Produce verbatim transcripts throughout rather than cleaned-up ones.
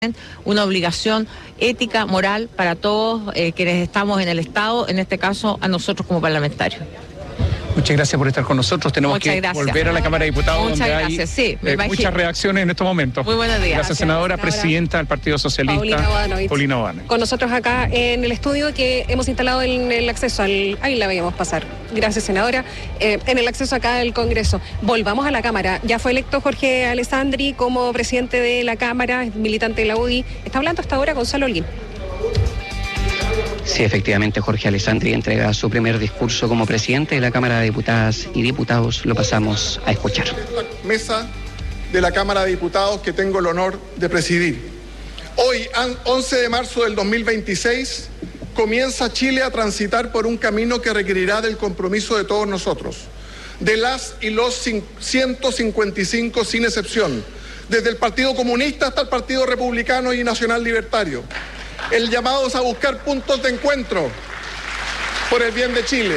una obligación ética, moral para todos eh, quienes estamos en el Estado, en este caso a nosotros como parlamentarios. Muchas gracias por estar con nosotros. Tenemos Muchas que gracias. volver a la Cámara de Diputados. Muchas donde gracias, hay, sí, me eh, imagino. muchas reacciones en estos momentos. Muy buenos días. Gracias, senadora, senadora. presidenta del Partido Socialista, Paulina Bodanovich. Paulina Bodanovich. Con nosotros acá en el estudio que hemos instalado en el acceso al... Ahí la veíamos pasar. Gracias, senadora. Eh, en el acceso acá al Congreso. Volvamos a la Cámara. Ya fue electo Jorge Alessandri como presidente de la Cámara, militante de la U D I. Está hablando hasta ahora Gonzalo Holguín. Sí, efectivamente, Jorge Alessandri entrega su primer discurso como presidente de la Cámara de Diputadas y Diputados. Lo pasamos a escuchar. Esta mesa de la Cámara de Diputados que tengo el honor de presidir. Hoy, once de marzo del dos mil veintiséis, comienza Chile a transitar por un camino que requerirá del compromiso de todos nosotros, de las y los ciento cincuenta y cinco sin excepción, desde el Partido Comunista hasta el Partido Republicano y Nacional Libertario. El llamado es a buscar puntos de encuentro por el bien de Chile,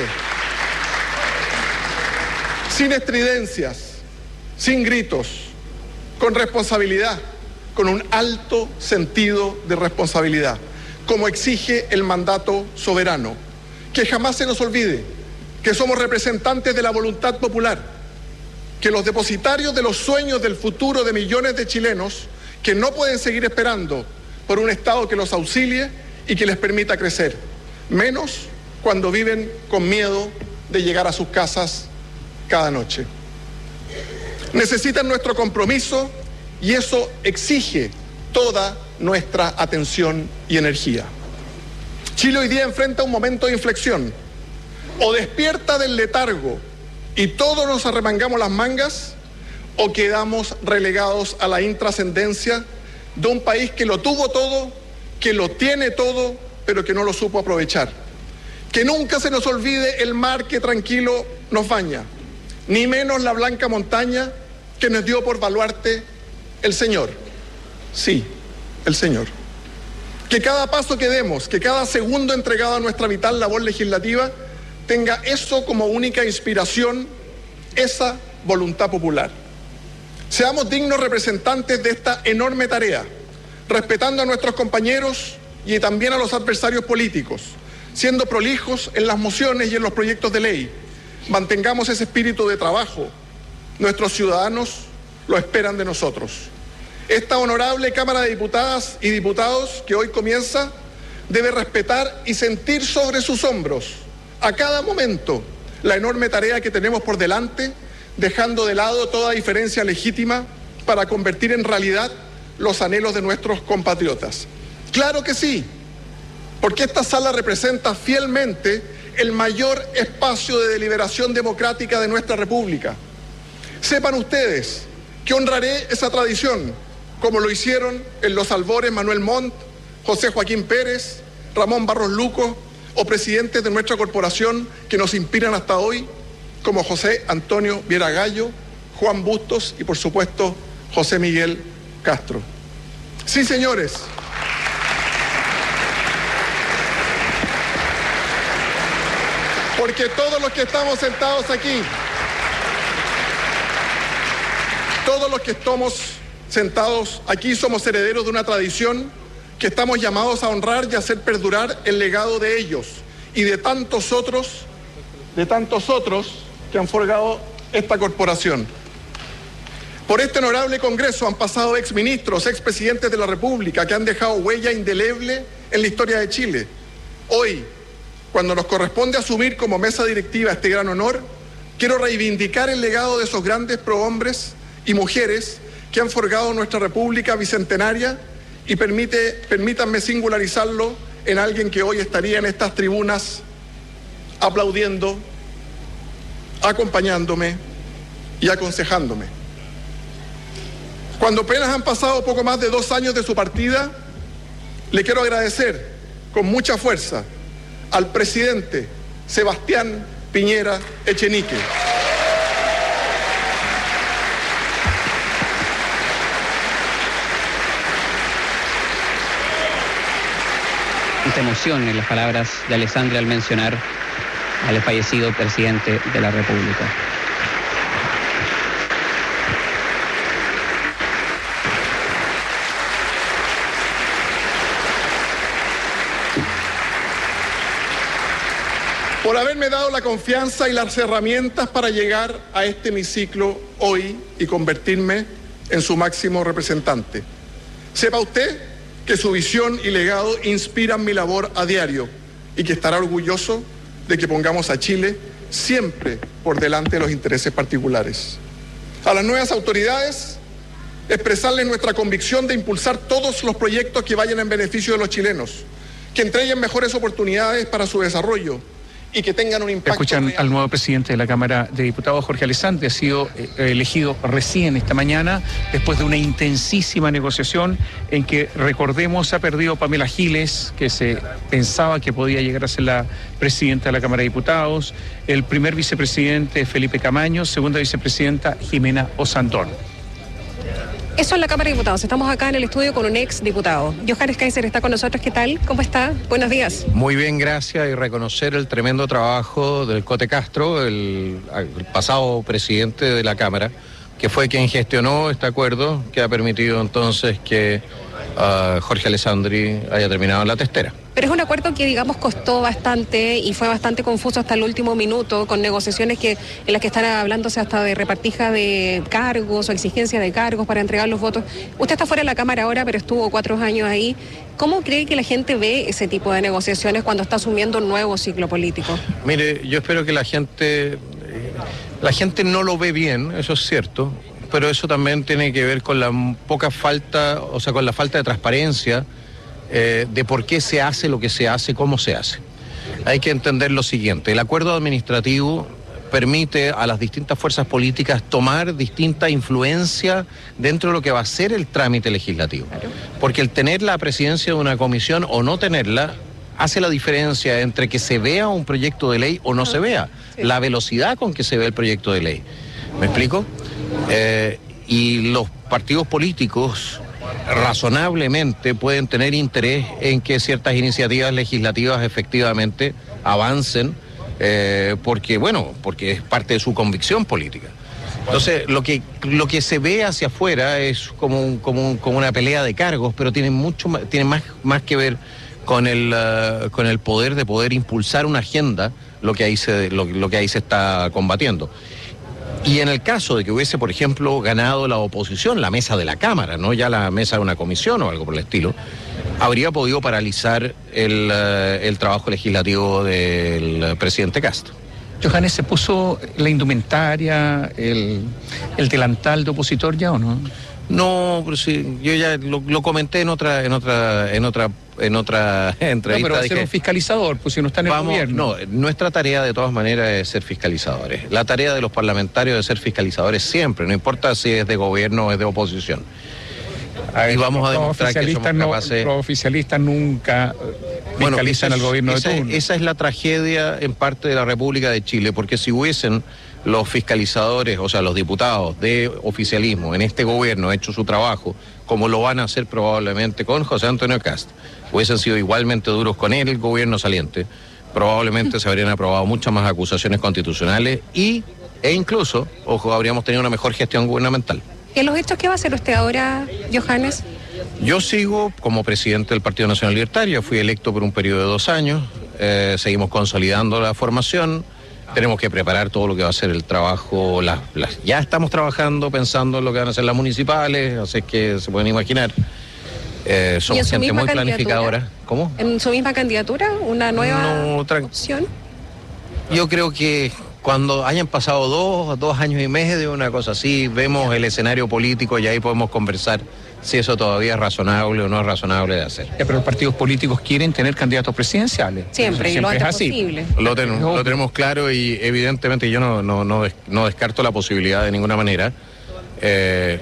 sin estridencias, sin gritos, con responsabilidad, con un alto sentido de responsabilidad, como exige el mandato soberano. Que jamás se nos olvide que somos representantes de la voluntad popular, que los depositarios de los sueños del futuro de millones de chilenos que no pueden seguir esperando por un Estado que los auxilie y que les permita crecer, menos cuando viven con miedo de llegar a sus casas cada noche. Necesitan nuestro compromiso y eso exige toda nuestra atención y energía. Chile hoy día enfrenta un momento de inflexión. O despierta del letargo y todos nos arremangamos las mangas, o quedamos relegados a la intrascendencia de un país que lo tuvo todo, que lo tiene todo, pero que no lo supo aprovechar. Que nunca se nos olvide el mar que tranquilo nos baña, ni menos la blanca montaña que nos dio por baluarte el Señor. Sí, el Señor. Que cada paso que demos, que cada segundo entregado a nuestra vital labor legislativa tenga eso como única inspiración, esa voluntad popular. Seamos dignos representantes de esta enorme tarea, respetando a nuestros compañeros y también a los adversarios políticos, siendo prolijos en las mociones y en los proyectos de ley. Mantengamos ese espíritu de trabajo. Nuestros ciudadanos lo esperan de nosotros. Esta honorable Cámara de Diputadas y Diputados que hoy comienza debe respetar y sentir sobre sus hombros a cada momento la enorme tarea que tenemos por delante, dejando de lado toda diferencia legítima para convertir en realidad los anhelos de nuestros compatriotas. Claro que sí, porque esta sala representa fielmente el mayor espacio de deliberación democrática de nuestra República. Sepan ustedes que honraré esa tradición, como lo hicieron en los albores Manuel Montt, José Joaquín Pérez, Ramón Barros Luco, o presidentes de nuestra corporación que nos inspiran hasta hoy, como José Antonio Viera Gallo, Juan Bustos y por supuesto José Miguel Castro. Sí, señores. Porque todos los que estamos sentados aquí, todos los que estamos sentados aquí somos herederos de una tradición que estamos llamados a honrar y a hacer perdurar el legado de ellos y de tantos otros, de tantos otros que han forjado esta corporación. Por este honorable Congreso han pasado exministros, expresidentes de la República que han dejado huella indeleble en la historia de Chile. Hoy, cuando nos corresponde asumir como mesa directiva este gran honor, quiero reivindicar el legado de esos grandes prohombres y mujeres que han forjado nuestra República bicentenaria y permite, permítanme singularizarlo en alguien que hoy estaría en estas tribunas aplaudiendo, acompañándome y aconsejándome. Cuando apenas han pasado poco más de dos años de su partida, le quiero agradecer con mucha fuerza al presidente Sebastián Piñera Echenique. Esta emoción en las palabras de Alessandri al mencionar al fallecido presidente de la República. por haberme dado la confianza y las herramientas para llegar a este hemiciclo hoy y convertirme en su máximo representante. Sepa usted que su visión y legado inspiran mi labor a diario y que estará orgulloso de que pongamos a Chile siempre por delante de los intereses particulares. A las nuevas autoridades, expresarles nuestra convicción de impulsar todos los proyectos que vayan en beneficio de los chilenos, que entreguen mejores oportunidades para su desarrollo y que tengan un impacto. Escuchan real. al nuevo presidente de la Cámara de Diputados, Jorge Alessandri, ha sido eh, elegido recién esta mañana, después de una intensísima negociación en que, recordemos, ha perdido Pamela Giles, que se pensaba que podía llegar a ser la presidenta de la Cámara de Diputados, el primer vicepresidente Felipe Camaño, segunda vicepresidenta Jimena Osandón. Eso en la Cámara de Diputados. Estamos acá en el estudio con un ex diputado. Johannes Kaiser está con nosotros. ¿Qué tal? ¿Cómo está? Buenos días. Muy bien, gracias. Y reconocer el tremendo trabajo del Cote Castro, el, el pasado presidente de la Cámara, que fue quien gestionó este acuerdo que ha permitido entonces que uh, Jorge Alessandri haya terminado en la testera. Pero es un acuerdo que, digamos, costó bastante y fue bastante confuso hasta el último minuto, con negociaciones que en las que están hablándose hasta de repartija de cargos o exigencia de cargos para entregar los votos. Usted está fuera de la Cámara ahora, pero estuvo cuatro años ahí. ¿Cómo cree que la gente ve ese tipo de negociaciones cuando está asumiendo un nuevo ciclo político? Mire, yo espero que la gente, la gente no lo ve bien, eso es cierto, pero eso también tiene que ver con la poca falta, o sea, con la falta de transparencia Eh, de por qué se hace lo que se hace, cómo se hace. Hay que entender lo siguiente: el acuerdo administrativo permite a las distintas fuerzas políticas tomar distinta influencia dentro de lo que va a ser el trámite legislativo. Porque el tener la presidencia de una comisión o no tenerla hace la diferencia entre que se vea un proyecto de ley o no se vea, la velocidad con que se ve el proyecto de ley. ¿Me explico? Eh, y los partidos políticos razonablemente pueden tener interés en que ciertas iniciativas legislativas efectivamente avancen, eh, porque, bueno, porque es parte de su convicción política. Entonces, lo que, lo que se ve hacia afuera es como, un, como, un, como una pelea de cargos, pero tiene, mucho, tiene más, más que ver con el, uh, con el poder de poder impulsar una agenda, lo que ahí se, lo, lo que ahí se está combatiendo. Y en el caso de que hubiese, por ejemplo, ganado la oposición, la mesa de la Cámara, no ya la mesa de una comisión o algo por el estilo, habría podido paralizar el, uh, el trabajo legislativo del presidente Castro. Johannes, ¿se puso la indumentaria, el, el delantal de opositor ya o no? No, pero sí, yo ya lo, lo comenté en otra, en otra, en otra, en otra entrevista. No, pero dije, ser un fiscalizador, pues si no está en el vamos, gobierno. No, nuestra tarea de todas maneras es ser fiscalizadores. La tarea de los parlamentarios es ser fiscalizadores siempre, no importa si es de gobierno o es de oposición. A ver, y vamos a los demostrar que somos no, capaces. Los oficialistas nunca Bueno, fiscalizan esa es, al gobierno de esa, turno. esa es la tragedia en parte de la República de Chile, porque si hubiesen los fiscalizadores, o sea, los diputados de oficialismo en este gobierno hecho su trabajo, como lo van a hacer probablemente con José Antonio Cast, hubiesen sido igualmente duros con él, el gobierno saliente, probablemente se habrían aprobado muchas más acusaciones constitucionales y, e incluso, ojo, habríamos tenido una mejor gestión gubernamental. ¿Y en los hechos qué va a hacer usted ahora, Johannes? Yo sigo como presidente del Partido Nacional Libertario, fui electo por un periodo de dos años, eh, seguimos consolidando la formación. Tenemos que preparar todo lo que va a ser el trabajo, las, las, ya estamos trabajando, pensando en lo que van a hacer las municipales, así que se pueden imaginar. Eh, somos gente muy planificadora. ¿Cómo? ¿En su misma candidatura? ¿Una nueva no, opción? Yo creo que cuando hayan pasado dos, dos años y medio, una cosa así, vemos el escenario político y ahí podemos conversar si eso todavía es razonable o no es razonable de hacer. Ya, pero los partidos políticos quieren tener candidatos presidenciales. Siempre, y lo antes posible. Lo, ten, lo tenemos claro y evidentemente yo no, no, no, des, no descarto la posibilidad de ninguna manera. Eh,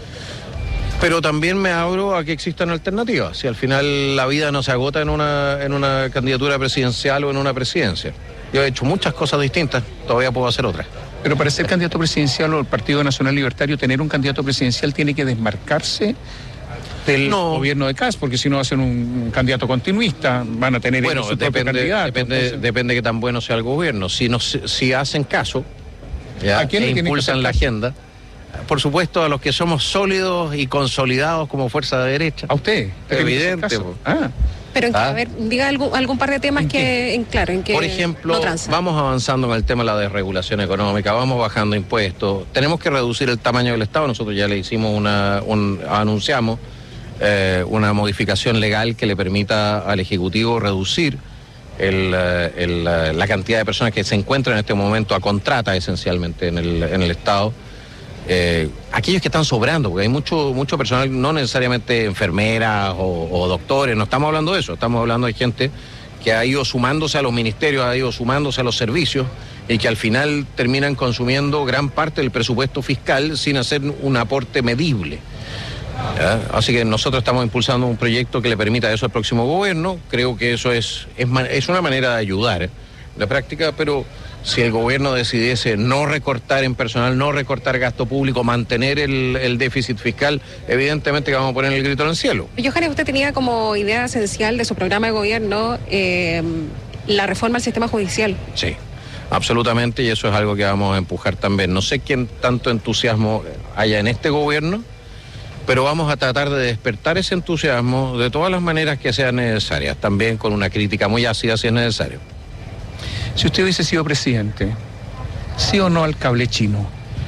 pero también me abro a que existan alternativas. Si al final la vida no se agota en una, en una candidatura presidencial o en una presidencia. Yo he hecho muchas cosas distintas, todavía puedo hacer otras. Pero para ser candidato presidencial o el Partido Nacional Libertario, tener un candidato presidencial tiene que desmarcarse del no. gobierno de Kast, porque si no va a ser un, un candidato continuista, van a tener bueno, su depende, propio candidato. Depende, entonces... depende de qué tan bueno sea el gobierno. Si, no, si hacen caso ya, ¿A quién e le impulsan la agenda, por supuesto a los que somos sólidos y consolidados como fuerza de derecha. ¿A usted? Evidente. Ah. Pero en que, ¿Ah? a ver, diga algún, algún par de temas que, en, claro, en que Por ejemplo, no transan. vamos avanzando en el tema de la desregulación económica, vamos bajando impuestos, tenemos que reducir el tamaño del Estado. Nosotros ya le hicimos una, un, anunciamos eh, una modificación legal que le permita al Ejecutivo reducir el, el, la cantidad de personas que se encuentran en este momento a contrata esencialmente en el, en el Estado. Eh, aquellos que están sobrando, porque hay mucho mucho personal, no necesariamente enfermeras o, o doctores, no estamos hablando de eso, estamos hablando de gente que ha ido sumándose a los ministerios, ha ido sumándose a los servicios y que al final terminan consumiendo gran parte del presupuesto fiscal sin hacer un aporte medible. ¿Ya? Así que nosotros estamos impulsando un proyecto que le permita eso al próximo gobierno. Creo que eso es, es, es una manera de ayudar en la práctica, pero si el gobierno decidiese no recortar en personal, no recortar gasto público, mantener el, el déficit fiscal, evidentemente que vamos a poner el grito en el cielo. Johannes, usted tenía como idea esencial de su programa de gobierno eh, la reforma al sistema judicial. Sí, absolutamente, y eso es algo que vamos a empujar también. No sé quién tanto entusiasmo haya en este gobierno, pero vamos a tratar de despertar ese entusiasmo de todas las maneras que sean necesarias, también con una crítica muy ácida si es necesario. Si usted hubiese sido presidente, ¿sí o no al cable chino?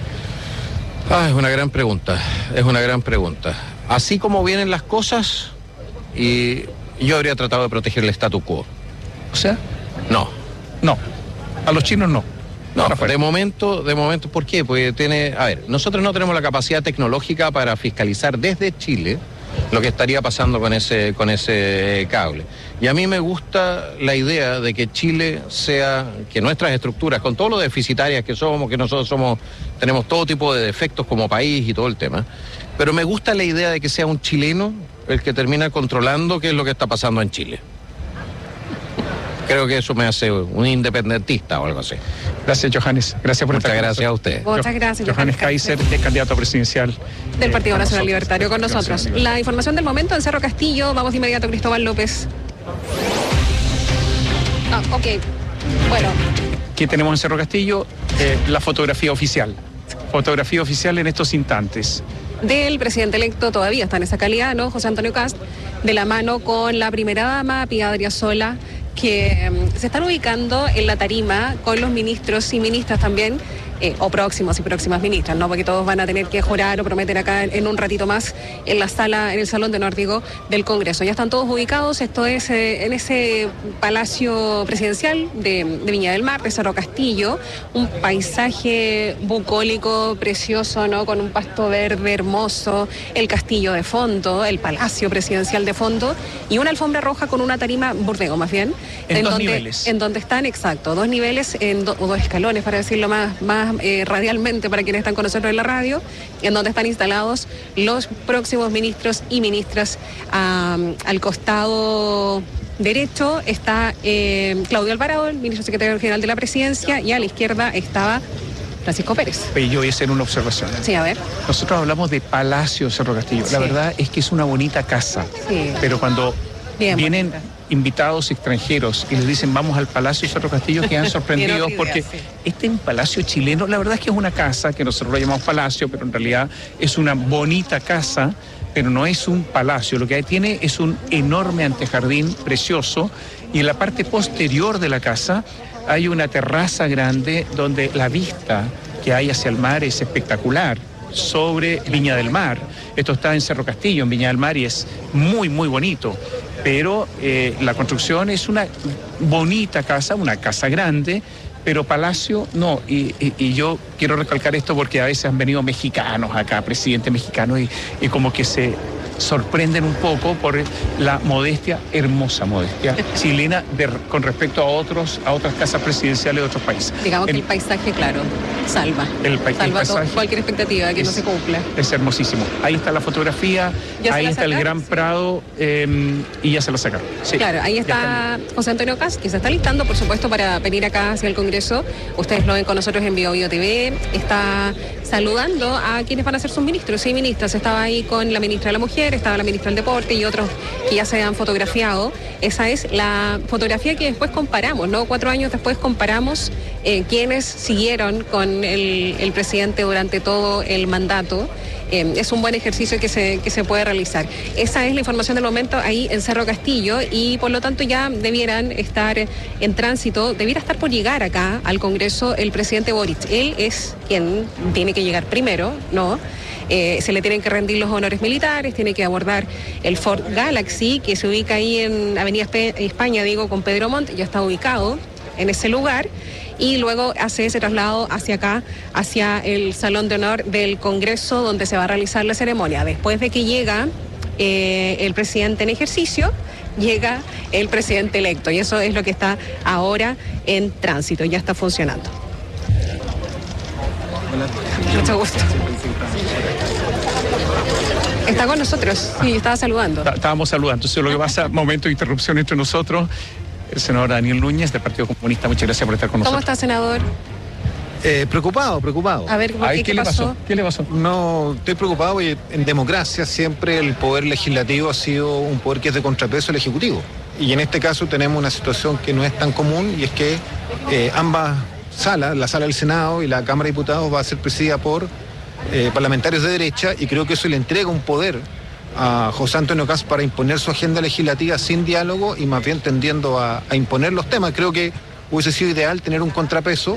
Ah, es una gran pregunta, es una gran pregunta. Así como vienen las cosas, y yo habría tratado de proteger el statu quo. O sea, No, no. A los chinos no. no, Ahora fuera. de momento, de momento, ¿por qué? Porque tiene, a ver, nosotros no tenemos la capacidad tecnológica para fiscalizar desde Chile lo que estaría pasando con ese, con ese cable. Y a mí me gusta la idea de que Chile sea, que nuestras estructuras, con todo lo deficitarias que somos, que nosotros somos, tenemos todo tipo de defectos como país y todo el tema, pero me gusta la idea de que sea un chileno el que termina controlando qué es lo que está pasando en Chile. Creo que eso me hace un independentista o algo así. Gracias, Johannes. Gracias por Muchas estar con gracias a nosotros. usted. Muchas gracias, Johannes Kaiser, es candidato presidencial Del eh, Partido con Nacional nosotros. Libertario con nosotros. Nacional Libertario. La información del momento en Cerro Castillo. Vamos de inmediato a Cristóbal López. Ah, ok. Bueno, ¿Qué tenemos en Cerro Castillo? Eh, la fotografía oficial. Fotografía oficial en estos instantes. del presidente electo todavía está en esa calidad, ¿no? José Antonio Kast, de la mano con la primera dama, Pía Adriasola, que um, se están ubicando en la tarima con los ministros y ministras también, eh, o próximos y próximas ministras, ¿no? Porque todos van a tener que jurar o prometer acá en, en un ratito más en la sala, en el Salón de Honor, digo, del Congreso. Ya están todos ubicados, esto es eh, en ese palacio presidencial de, de Viña del Mar, de Cerro Castillo, un paisaje bucólico precioso, ¿no? Con un pasto verde hermoso, el castillo de fondo, el palacio presidencial de fondo y una alfombra roja con una tarima, bordeo más bien, en, en dos donde, niveles. en donde están, exacto, dos niveles, en do, o dos escalones, para decirlo más, más eh, radialmente para quienes están con nosotros en la radio, en donde están instalados los próximos ministros y ministras. Um, al costado derecho está eh, Claudio Alvarado, el ministro secretario general de la Presidencia, y a la izquierda estaba Francisco Pérez. Yo voy a hacer una observación. Sí, a ver. Nosotros hablamos de Palacio Cerro Castillo. Sí. La verdad es que es una bonita casa. Sí. Pero cuando Bien vienen bonita. invitados extranjeros y les dicen vamos al Palacio Cerro Castillo, quedan sorprendidos Tiene porque idea, sí. este es un palacio chileno. La verdad es que es una casa que nosotros lo llamamos palacio, pero en realidad es una bonita casa, pero no es un palacio. Lo que tiene es un enorme antejardín precioso y en la parte posterior de la casa hay una terraza grande donde la vista que hay hacia el mar es espectacular, sobre Viña del Mar. Esto está en Cerro Castillo, en Viña del Mar, y es muy, muy bonito. Pero eh, la construcción es una bonita casa, una casa grande, pero palacio no. Y, y, y yo quiero recalcar esto porque a veces han venido mexicanos acá, presidentes mexicanos, y, y como que se sorprenden un poco por la modestia, hermosa modestia chilena de, con respecto a otros a otras casas presidenciales de otros países. Digamos el, que el paisaje, claro, salva. El, pa salva el paisaje cualquier expectativa de que es, no se cumpla. Es hermosísimo. Ahí está la fotografía, ahí está el Gran sí. Prado, eh, y ya se la sacaron. Sí, claro, ahí está José Antonio Kast, que se está listando, por supuesto, para venir acá hacia el Congreso. Ustedes lo ven con nosotros en Bio Bio T V. Está saludando a quienes van a ser sus ministros y ministras. Estaba ahí con la ministra de la Mujer, estaba la ministra del Deporte y otros que ya se han fotografiado. Esa es la fotografía que después comparamos, ¿no? Cuatro años después comparamos eh, quienes siguieron con el, el presidente durante todo el mandato. eh, es un buen ejercicio que se, que se puede realizar. Esa es la información del momento ahí en Cerro Castillo y por lo tanto ya debieran estar en tránsito, debiera estar por llegar acá al Congreso el presidente Boric. Él es quien tiene que llegar primero, ¿no? Eh, se le tienen que rendir los honores militares, tiene que abordar el Ford Galaxy, que se ubica ahí en Avenida España, digo, con Pedro Montt, ya está ubicado en ese lugar, y luego hace ese traslado hacia acá, hacia el Salón de Honor del Congreso, donde se va a realizar la ceremonia. Después de que llega eh, el presidente en ejercicio, llega el presidente electo, y eso es lo que está ahora en tránsito, ya está funcionando. Mucho gusto. Está con nosotros, sí, estaba saludando. Estábamos saludando, entonces lo que pasa, momento de interrupción entre nosotros, el senador Daniel Núñez del Partido Comunista, muchas gracias por estar con nosotros. ¿Cómo está, senador? Eh, preocupado, preocupado. A ver, ¿por Ay, qué, ¿qué, ¿qué le pasó? pasó? ¿Qué le pasó? No, estoy preocupado porque en democracia siempre el poder legislativo ha sido un poder que es de contrapeso al ejecutivo. Y en este caso tenemos una situación que no es tan común y es que eh, ambas salas, la sala del Senado y la Cámara de Diputados, va a ser presidida por eh, parlamentarios de derecha, y creo que eso le entrega un poder a José Antonio Kast para imponer su agenda legislativa sin diálogo y más bien tendiendo a, a imponer los temas. Creo que hubiese sido ideal tener un contrapeso.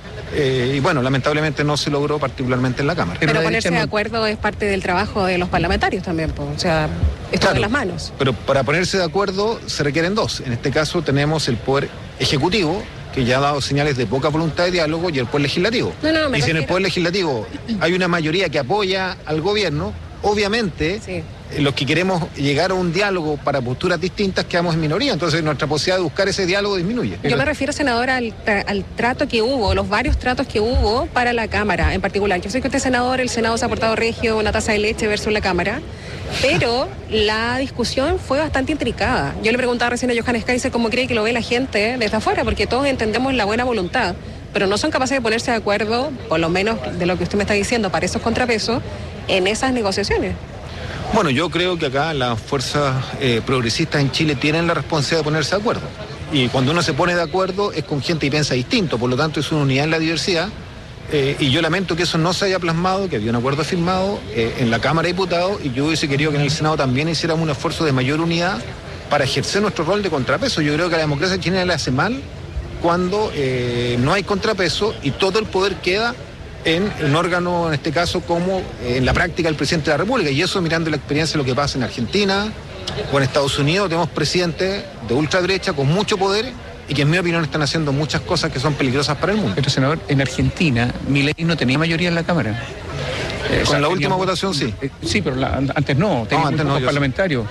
Eh, y bueno, lamentablemente no se logró, particularmente en la Cámara. Pero, Pero ponerse no... de acuerdo es parte del trabajo de los parlamentarios también, pues, o sea, está Claro, en las manos. Pero para ponerse de acuerdo se requieren dos. En este caso tenemos el Poder Ejecutivo, que ya ha dado señales de poca voluntad de diálogo, y el Poder Legislativo. No, no, no, me y si en el refiero- Poder Legislativo hay una mayoría que apoya al gobierno, obviamente Sí. los que queremos llegar a un diálogo para posturas distintas quedamos en minoría. Entonces nuestra posibilidad de buscar ese diálogo disminuye. Yo me refiero, senadora, al, tra- al trato que hubo, los varios tratos que hubo para la Cámara en particular. Yo sé que usted es senador, el Senado se ha portado regio, una taza de leche versus la Cámara, pero la discusión fue bastante intricada. Yo le preguntaba recién a Johannes Kaiser cómo cree que lo ve la gente desde afuera, porque todos entendemos la buena voluntad, pero no son capaces de ponerse de acuerdo, por lo menos de lo que usted me está diciendo, para esos contrapesos, en esas negociaciones. Bueno, yo creo que acá las fuerzas eh, progresistas en Chile tienen la responsabilidad de ponerse de acuerdo. Y cuando uno se pone de acuerdo es con gente y piensa distinto, por lo tanto es una unidad en la diversidad. Eh, y yo lamento que eso no se haya plasmado, que había un acuerdo firmado eh, en la Cámara de Diputados, y yo hubiese querido que en el Senado también hiciéramos un esfuerzo de mayor unidad para ejercer nuestro rol de contrapeso. Yo creo que la democracia chilena le hace mal cuando eh, no hay contrapeso y todo el poder queda en un órgano, en este caso, como eh, en la práctica el presidente de la República. Y eso, mirando la experiencia de lo que pasa en Argentina o en Estados Unidos, tenemos presidentes de ultraderecha con mucho poder y que en mi opinión están haciendo muchas cosas que son peligrosas para el mundo. Pero, senador, en Argentina, Milei no tenía mayoría en la Cámara. Eh, Con la última votación, sí. Eh, sí, pero la- antes no, tenía No, antes no, votos yo parlamentarios.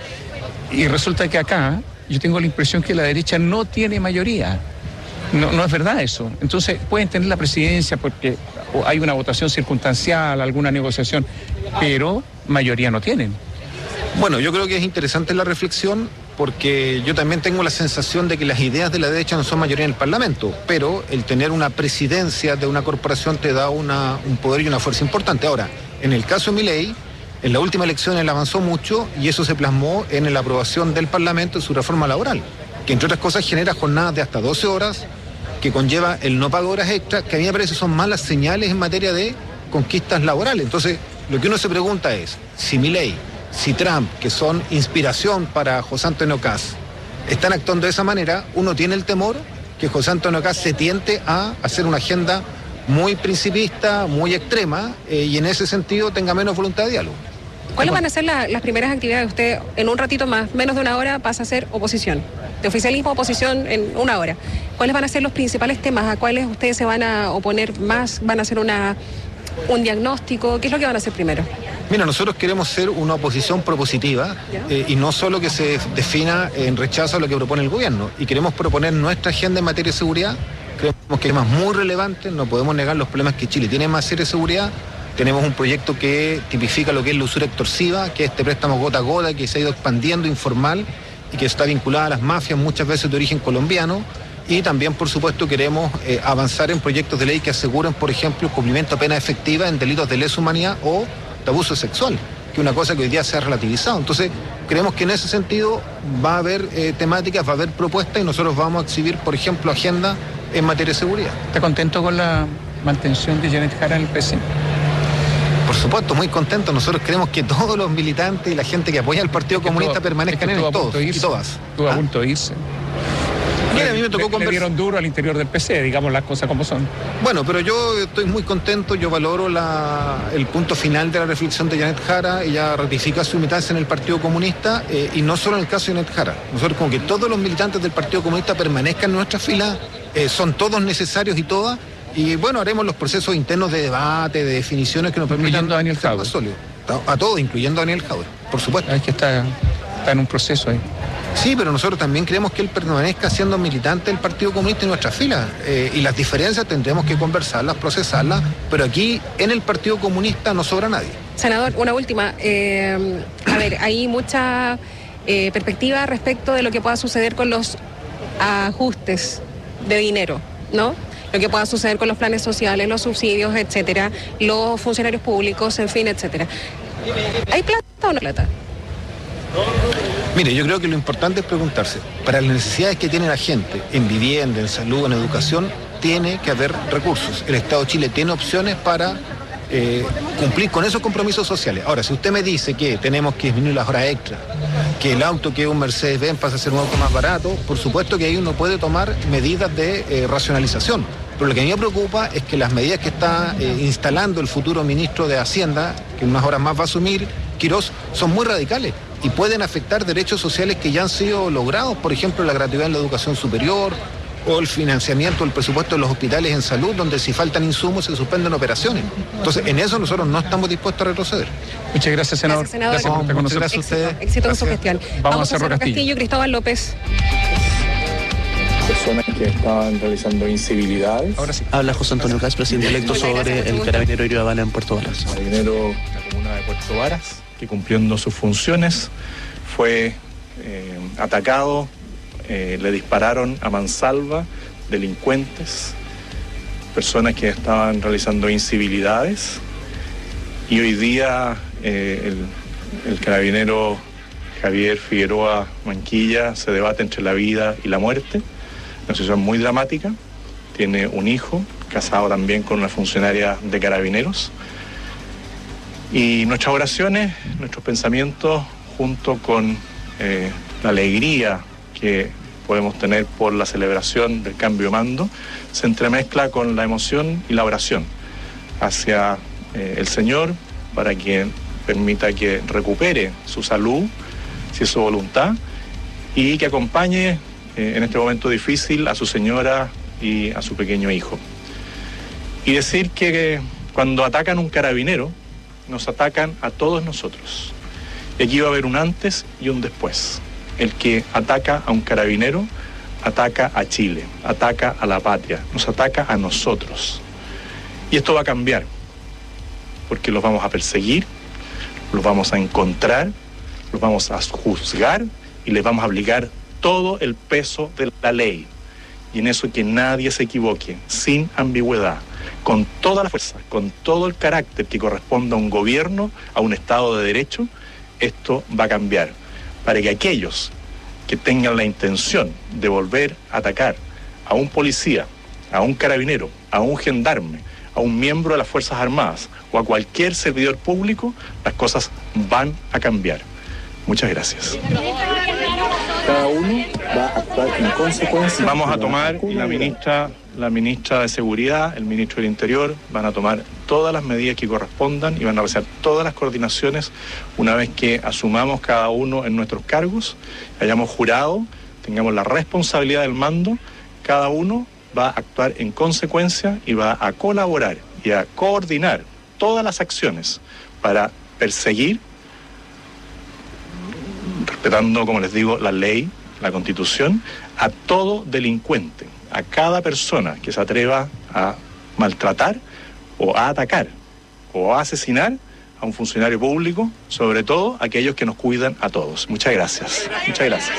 Y resulta que acá yo tengo la impresión que la derecha no tiene mayoría. No, no es verdad eso. Entonces pueden tener la presidencia porque hay una votación circunstancial, alguna negociación, pero mayoría no tienen. Bueno, yo creo que es interesante la reflexión porque yo también tengo la sensación de que las ideas de la derecha no son mayoría en el Parlamento, pero el tener una presidencia de una corporación te da una, un poder y una fuerza importante. Ahora, en el caso de Milei, en la última elección él avanzó mucho y eso se plasmó en la aprobación del Parlamento de su reforma laboral, que entre otras cosas genera jornadas de hasta doce horas, que conlleva el no pago de horas extras, que a mí me parece son malas señales en materia de conquistas laborales. Entonces, lo que uno se pregunta es, si Milei, si Trump, que son inspiración para José Antonio Kast, están actuando de esa manera, uno tiene el temor que José Antonio Kast se tiente a hacer una agenda muy principista, muy extrema, eh, y en ese sentido tenga menos voluntad de diálogo. ¿Cuáles van a ser la- las primeras actividades? Usted en un ratito más, menos de una hora, pasa a ser oposición. De oficialismo a oposición en una hora. ¿Cuáles van a ser los principales temas? ¿A cuáles ustedes se van a oponer más? ¿Van a hacer una, un diagnóstico? ¿Qué es lo que van a hacer primero? Mira, nosotros queremos ser una oposición propositiva eh, y no solo que se defina en rechazo a lo que propone el gobierno. Y queremos proponer nuestra agenda en materia de seguridad. Creemos que es temas muy relevantes, no podemos negar los problemas que Chile tiene en materia de seguridad. Tenemos un proyecto que tipifica lo que es la usura extorsiva, que es este préstamo gota a gota, que se ha ido expandiendo informal y que está vinculada a las mafias, muchas veces de origen colombiano. Y también, por supuesto, queremos eh, avanzar en proyectos de ley que aseguren, por ejemplo, el cumplimiento de pena efectiva en delitos de lesa humanidad o de abuso sexual, que es una cosa que hoy día se ha relativizado. Entonces, creemos que en ese sentido va a haber eh, temáticas, va a haber propuestas y nosotros vamos a exhibir, por ejemplo, agenda en materia de seguridad. ¿Está contento con la mantención de Janet Jara en el P C? Por supuesto, muy contento. Nosotros queremos que todos los militantes y la gente que apoya al Partido Comunista permanezcan en él, todos y todas. Estuvo a punto de irse. Mira, a mí me tocó le, conversar. Le dieron duro al interior del P C, digamos las cosas como son. Bueno, pero yo estoy muy contento, yo valoro la, el punto final de la reflexión de Janet Jara. Ella ratifica su militancia en el Partido Comunista, eh, y no solo en el caso de Janet Jara. Nosotros como que todos los militantes del Partido Comunista permanezcan en nuestras filas, eh, son todos necesarios y todas, y bueno, haremos los procesos internos de debate, de definiciones que nos permitan incluyendo a Daniel ser más sólidos. A todos, incluyendo a Daniel Jadwe, por supuesto. Es que está, está en un proceso ahí. Sí, pero nosotros también queremos que él permanezca siendo militante del Partido Comunista en nuestras filas. Eh, y las diferencias tendremos que conversarlas, procesarlas, pero aquí en el Partido Comunista no sobra nadie. Senador, una última. Eh, a ver, hay mucha eh, perspectiva respecto de lo que pueda suceder con los ajustes de dinero, ¿no? Lo que pueda suceder con los planes sociales, los subsidios, etcétera, los funcionarios públicos, en fin, etcétera. ¿Hay plata o no plata? Mire, yo creo que lo importante es preguntarse, para las necesidades que tiene la gente, en vivienda, en salud, en educación, tiene que haber recursos. El Estado de Chile tiene opciones para eh, cumplir con esos compromisos sociales. Ahora, si usted me dice que tenemos que disminuir las horas extras, que el auto que es un Mercedes-Benz pasa a ser un auto más barato, por supuesto que ahí uno puede tomar medidas de eh, racionalización. Pero lo que a mí me preocupa es que las medidas que está eh, instalando el futuro ministro de Hacienda, que en unas horas más va a asumir, Quirós, son muy radicales y pueden afectar derechos sociales que ya han sido logrados, por ejemplo, la gratuidad en la educación superior o el financiamiento del presupuesto de los hospitales en salud, donde si faltan insumos se suspenden operaciones. Entonces, en eso nosotros no estamos dispuestos a retroceder. Muchas gracias, senador. Gracias, senador. Gracias por estar con nosotros. Gracias a ustedes. Éxito en su gestión. Vamos, Vamos a Cerro Castillo. Castillo. Cristóbal López. Personas que estaban realizando incivilidades. Ahora sí. Habla José Antonio Cas, presidente electo, sobre el carabinero Irio Habana en Puerto Varas. Carabinero de la comuna de Puerto Varas, que cumpliendo sus funciones fue eh, atacado, eh, le dispararon a mansalva delincuentes, personas que estaban realizando incivilidades, y hoy día eh, el, el carabinero Javier Figueroa Manquilla se debate entre la vida y la muerte, una situación muy dramática. Tiene un hijo, casado también con una funcionaria de Carabineros. Y nuestras oraciones, nuestros pensamientos, junto con eh, la alegría que podemos tener por la celebración del cambio de mando, se entremezcla con la emoción y la oración hacia eh, el Señor, para que permita que recupere su salud, si es su voluntad, y que acompañe eh, en este momento difícil a su señora y a su pequeño hijo. Y decir que cuando atacan un carabinero, nos atacan a todos nosotros. Y aquí va a haber un antes y un después. El que ataca a un carabinero, ataca a Chile, ataca a la patria, nos ataca a nosotros. Y esto va a cambiar, porque los vamos a perseguir, los vamos a encontrar, los vamos a juzgar y les vamos a aplicar todo el peso de la ley. Y en eso que nadie se equivoque, sin ambigüedad, con toda la fuerza, con todo el carácter que corresponde a un gobierno, a un Estado de Derecho, esto va a cambiar, para que aquellos que tengan la intención de volver a atacar a un policía, a un carabinero, a un gendarme, a un miembro de las Fuerzas Armadas o a cualquier servidor público, las cosas van a cambiar. Muchas gracias. Cada uno va a actuar en consecuencia. Vamos a tomar, y la ministra, la ministra de Seguridad, el ministro del Interior, van a tomar todas las medidas que correspondan y van a realizar todas las coordinaciones una vez que asumamos cada uno en nuestros cargos, hayamos jurado, tengamos la responsabilidad del mando, cada uno va a actuar en consecuencia y va a colaborar y a coordinar todas las acciones para perseguir, respetando, como les digo, la ley, la Constitución, a todo delincuente, a cada persona que se atreva a maltratar o a atacar o a asesinar a un funcionario público, sobre todo aquellos que nos cuidan a todos. Muchas gracias. Muchas gracias.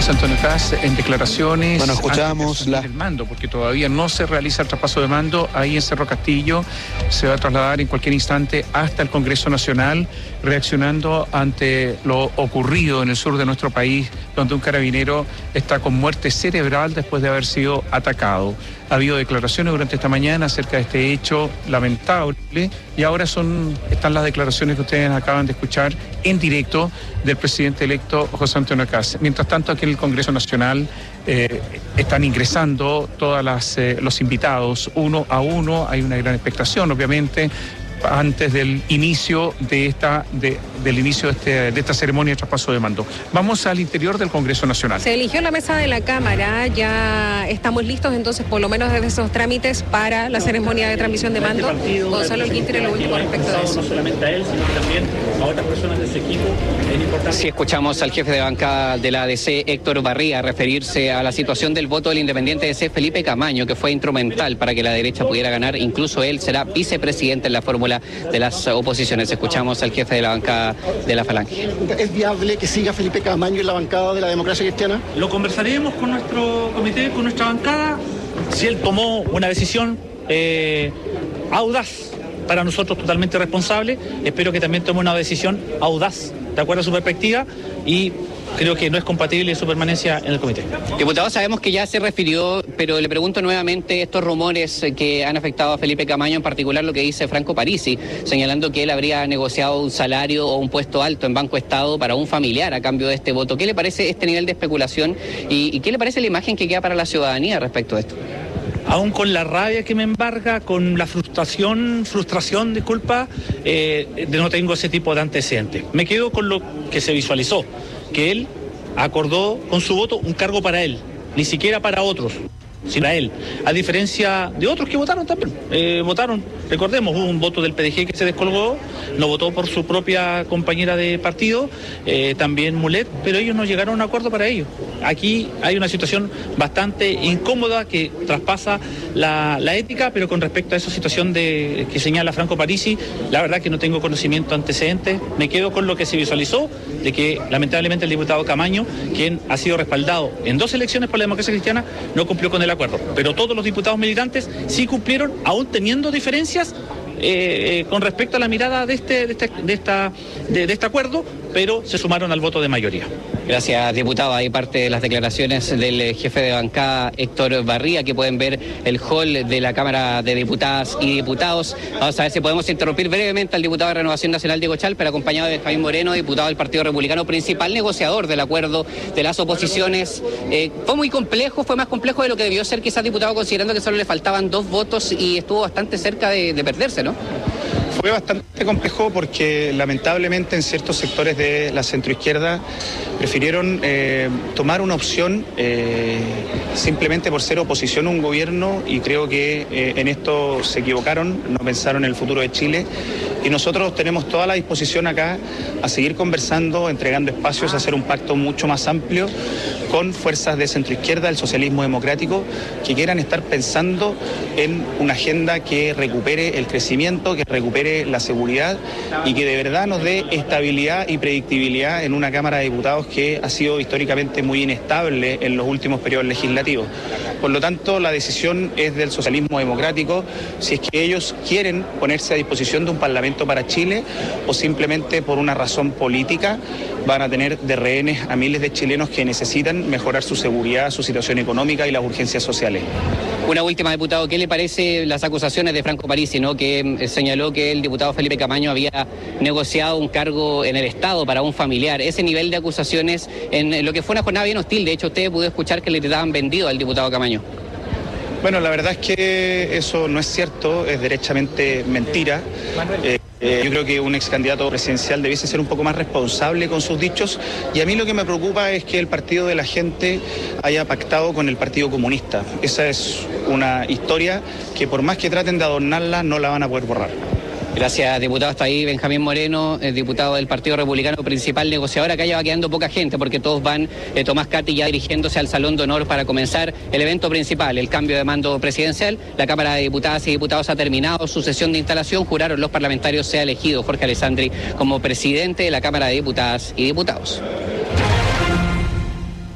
José Antonio Kast en declaraciones. Bueno, escuchamos antes de asumir el mando, porque todavía no se realiza el traspaso de mando ahí en Cerro Castillo. Se va a trasladar en cualquier instante hasta el Congreso Nacional, reaccionando ante lo ocurrido en el sur de nuestro país, donde un carabinero está con muerte cerebral después de haber sido atacado. Ha habido declaraciones durante esta mañana acerca de este hecho lamentable y ahora son están las declaraciones que ustedes acaban de escuchar en directo del presidente electo José Antonio Kast. Mientras tanto, aquí en el Congreso Nacional eh, están ingresando todas las eh, los invitados uno a uno. Hay una gran expectación, obviamente, antes del inicio de esta de, del inicio de, este, de esta ceremonia de traspaso de mando. Vamos al interior del Congreso Nacional. Se eligió la mesa de la Cámara, ya estamos listos entonces por lo menos desde esos trámites para la ceremonia de transmisión de mando. Gonzalo Holguín tiene lo último respecto de eso. No solamente a él, sino que también a otras personas de su equipo. Es importante. Sí, escuchamos al jefe de bancada de la A D C, Héctor Barría, referirse a la situación del voto del independiente D C, Felipe Camaño, que fue instrumental para que la derecha pudiera ganar. Incluso él será vicepresidente en la fórmula de las oposiciones. Escuchamos al jefe de la bancada de la Falange. ¿Es viable que siga Felipe Camaño en la bancada de la Democracia Cristiana? Lo conversaremos con nuestro comité, con nuestra bancada. Si él tomó una decisión eh, audaz, para nosotros totalmente responsable, espero que también tome una decisión audaz, de acuerdo a su perspectiva, y creo que no es compatible su permanencia en el comité. Diputado, sabemos que ya se refirió, pero le pregunto nuevamente estos rumores que han afectado a Felipe Camaño, en particular lo que dice Franco Parisi, señalando que él habría negociado un salario o un puesto alto en Banco Estado para un familiar a cambio de este voto. ¿Qué le parece este nivel de especulación y, y qué le parece la imagen que queda para la ciudadanía respecto a esto? Aún con la rabia que me embarga, con la frustración, frustración, disculpa, eh, no tengo ese tipo de antecedentes. Me quedo con lo que se visualizó, que él acordó con su voto un cargo para él, ni siquiera para otros, sino para él, a diferencia de otros que votaron también. Eh, votaron, recordemos, hubo un voto del P D G que se descolgó, no votó por su propia compañera de partido, eh, también Mulet, pero ellos no llegaron a un acuerdo para ello. Aquí hay una situación bastante incómoda que traspasa la, la ética, pero con respecto a esa situación de, que señala Franco Parisi, la verdad que no tengo conocimiento antecedente. Me quedo con lo que se visualizó, de que lamentablemente el diputado Camaño, quien ha sido respaldado en dos elecciones por la Democracia Cristiana, no cumplió con el acuerdo. Pero todos los diputados militantes sí cumplieron, aún teniendo diferencias eh, eh, con respecto a la mirada de este, de este, de esta, de, de este acuerdo, pero se sumaron al voto de mayoría. Gracias, diputado. Ahí parte de las declaraciones del jefe de bancada, Héctor Barría, que pueden ver el hall de la Cámara de Diputadas y Diputados. Vamos a ver si podemos interrumpir brevemente al diputado de Renovación Nacional, Diego Chalper, acompañado de Jaime Moreno, diputado del Partido Republicano, principal negociador del acuerdo de las oposiciones. Eh, fue muy complejo, fue más complejo de lo que debió ser quizás, diputado, considerando que solo le faltaban dos votos y estuvo bastante cerca de, de perderse, ¿no? Fue bastante complejo porque lamentablemente en ciertos sectores de la centroizquierda prefirieron eh, tomar una opción eh, simplemente por ser oposición a un gobierno, y creo que eh, en esto se equivocaron, no pensaron en el futuro de Chile, y nosotros tenemos toda la disposición acá a seguir conversando, entregando espacios, a hacer un pacto mucho más amplio con fuerzas de centroizquierda, el socialismo democrático, que quieran estar pensando en una agenda que recupere el crecimiento, que recupere la seguridad y que de verdad nos dé estabilidad y predictibilidad en una Cámara de Diputados que ha sido históricamente muy inestable en los últimos periodos legislativos. Por lo tanto, la decisión es del socialismo democrático, si es que ellos quieren ponerse a disposición de un Parlamento para Chile o simplemente por una razón política van a tener de rehenes a miles de chilenos que necesitan mejorar su seguridad, su situación económica y las urgencias sociales. Una última, diputado, ¿qué le parece las acusaciones de Franco Parisi, ¿no?, que eh, señaló que el diputado Felipe Camaño había negociado un cargo en el Estado para un familiar? Ese nivel de acusaciones en lo que fue una jornada bien hostil. De hecho, usted pudo escuchar que le daban vendido al diputado Camaño. Bueno, la verdad es que eso no es cierto, es derechamente mentira. Eh, eh, yo creo que un ex candidato presidencial debiese ser un poco más responsable con sus dichos, y a mí lo que me preocupa es que el Partido de la Gente haya pactado con el Partido Comunista. Esa es una historia que por más que traten de adornarla no la van a poder borrar. Gracias, diputado. Hasta ahí Benjamín Moreno, el diputado del Partido Republicano, principal negociador. Acá ya va quedando poca gente porque todos van, eh, Tomás Cati ya dirigiéndose al Salón de Honor para comenzar el evento principal, el cambio de mando presidencial. La Cámara de Diputadas y Diputados ha terminado su sesión de instalación. Juraron los parlamentarios, se ha elegido Jorge Alessandri como presidente de la Cámara de Diputadas y Diputados.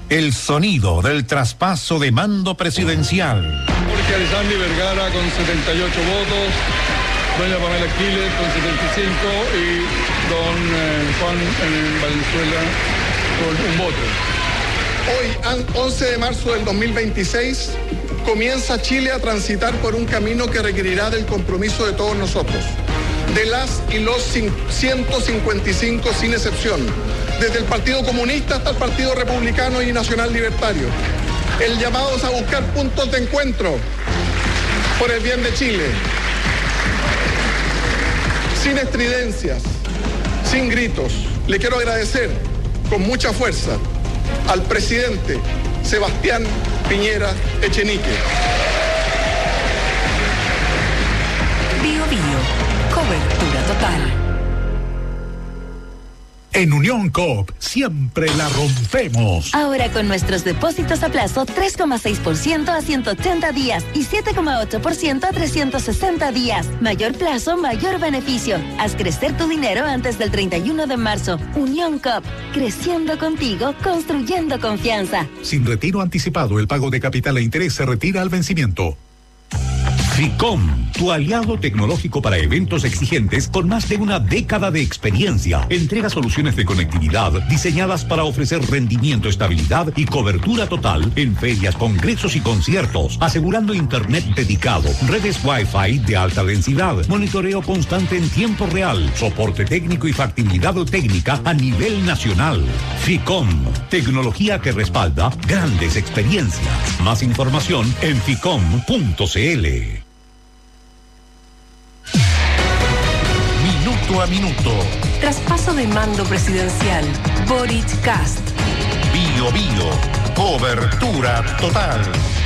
El sonido del traspaso de mando presidencial. Jorge Alessandri Vergara con setenta y ocho votos, doña Pamela Giles con setenta y cinco y don eh, Juan eh, Valenzuela con un voto. Hoy, once de marzo del dos mil veintiséis, comienza Chile a transitar por un camino que requerirá del compromiso de todos nosotros, de las y los ciento cincuenta y cinco sin excepción, desde el Partido Comunista hasta el Partido Republicano y Nacional Libertario. El llamado es a buscar puntos de encuentro por el bien de Chile, sin estridencias, sin gritos. Le quiero agradecer con mucha fuerza al presidente Sebastián Piñera Echenique. Bio Bio, cobertura total. En Unión Coop siempre la rompemos. Ahora con nuestros depósitos a plazo tres coma seis por ciento a ciento ochenta días y siete coma ocho por ciento a trescientos sesenta días. Mayor plazo, mayor beneficio. Haz crecer tu dinero antes del treinta y uno de marzo. Unión Coop, creciendo contigo, construyendo confianza. Sin retiro anticipado, el pago de capital e interés se retira al vencimiento. FICOM, tu aliado tecnológico para eventos exigentes con más de una década de experiencia. Entrega soluciones de conectividad diseñadas para ofrecer rendimiento, estabilidad y cobertura total en ferias, congresos y conciertos, asegurando internet dedicado, redes Wi-Fi de alta densidad, monitoreo constante en tiempo real, soporte técnico y factibilidad técnica a nivel nacional. FICOM, tecnología que respalda grandes experiencias. Más información en ficom punto cl. Minuto a minuto. Traspaso de mando presidencial. Boric Cast. Bio Bio. Cobertura total.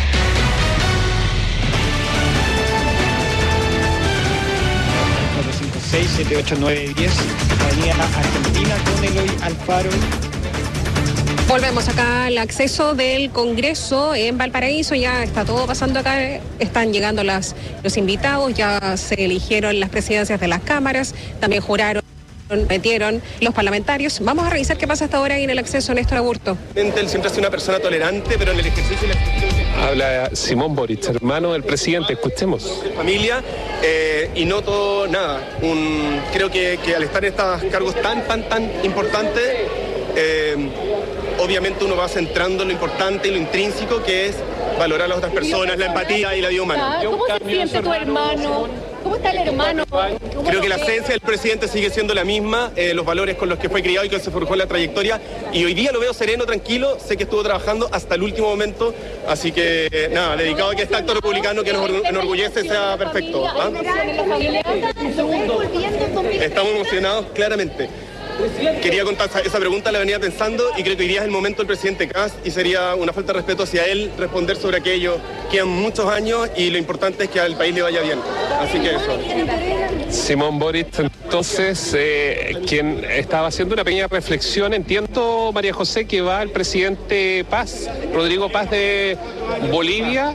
cuatro cinco seis siete ocho nueve diez. Avenida Argentina con Eloy Alfaro. Volvemos acá al acceso del Congreso en Valparaíso, ya está todo pasando acá, están llegando las, los invitados, ya se eligieron las presidencias de las cámaras, también juraron, metieron los parlamentarios. Vamos a revisar qué pasa hasta ahora ahí en el acceso, Néstor Aburto. Él siempre ha sido una persona tolerante, pero en el ejercicio de la... Habla Simón Boric, hermano del presidente, escuchemos. Familia, eh, y noto nada, un, creo que, que al estar en estos cargos tan, tan, tan importantes, eh, obviamente uno va centrando en lo importante y lo intrínseco que es valorar a las otras personas, la empatía y la vida humana. ¿Cómo se siente tu hermano? ¿Cómo está el hermano? Creo que la esencia del presidente sigue siendo la misma, eh, los valores con los que fue criado y que se forjó en la trayectoria, y hoy día lo veo sereno, tranquilo, sé que estuvo trabajando hasta el último momento, así que eh, nada, dedicado a que este acto republicano que nos enorgullece sea perfecto. ¿Ah? Estamos emocionados, claramente. Quería contar esa pregunta, la venía pensando y creo que hoy día es el momento del presidente Kast y sería una falta de respeto hacia él responder sobre aquello. Quedan muchos años y lo importante es que al país le vaya bien. Así que eso. Simón Boric, entonces, eh, quien estaba haciendo una pequeña reflexión, entiendo, María José, que va el presidente Paz, Rodrigo Paz de Bolivia.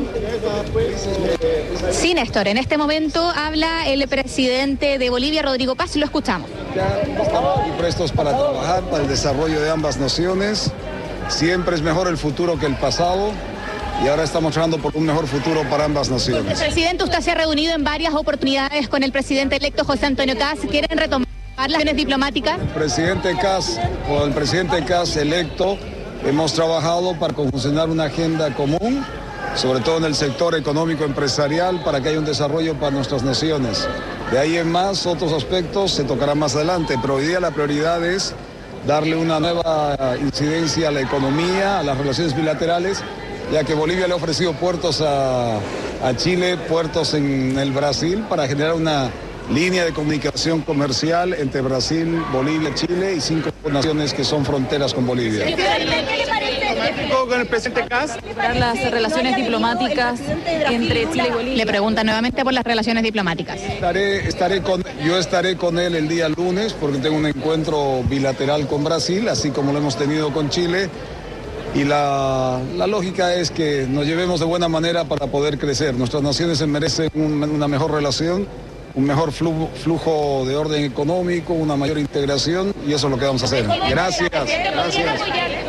Sí, Néstor, en este momento habla el presidente de Bolivia, Rodrigo Paz, lo escuchamos. Estamos aquí prestos para trabajar para el desarrollo de ambas naciones. Siempre es mejor el futuro que el pasado y ahora estamos trabajando por un mejor futuro para ambas naciones. Presidente, usted se ha reunido en varias oportunidades con el presidente electo José Antonio Kast. ¿Quieren retomar las relaciones diplomáticas? El presidente Kast, con el presidente Kast electo, hemos trabajado para confeccionar una agenda común, sobre todo en el sector económico empresarial, para que haya un desarrollo para nuestras naciones. De ahí en más, otros aspectos se tocarán más adelante, pero hoy día la prioridad es darle una nueva incidencia a la economía, a las relaciones bilaterales, ya que Bolivia le ha ofrecido puertos a, a Chile, puertos en el Brasil, para generar una línea de comunicación comercial entre Brasil, Bolivia, Chile y cinco naciones que son fronteras con Bolivia. Con el presidente Kast. Las relaciones diplomáticas entre Chile y Bolivia. Le pregunta nuevamente por las relaciones diplomáticas. Estaré, estaré con, yo estaré con él el día lunes porque tengo un encuentro bilateral con Brasil, así como lo hemos tenido con Chile. Y la, la lógica es que nos llevemos de buena manera para poder crecer. Nuestras naciones se merecen un, una mejor relación un mejor flujo, flujo de orden económico, una mayor integración, y eso es lo que vamos a hacer. Gracias. Gracias.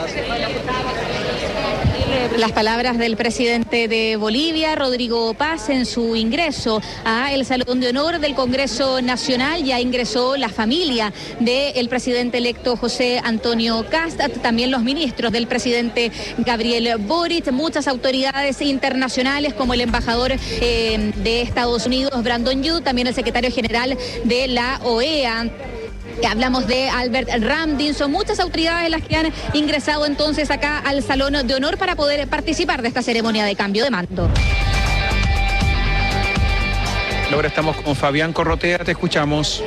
Las palabras del presidente de Bolivia, Rodrigo Paz, en su ingreso a el Salón de Honor del Congreso Nacional. Ya ingresó la familia del presidente electo José Antonio Kast, también los ministros del presidente Gabriel Boric, muchas autoridades internacionales como el embajador eh, de Estados Unidos, Brandon Yu, también el secretario general de la O E A. Hablamos de Albert Ramdin, son muchas autoridades las que han ingresado entonces acá al Salón de Honor para poder participar de esta ceremonia de cambio de mando. Ahora estamos con Fabián Corrotea, te escuchamos.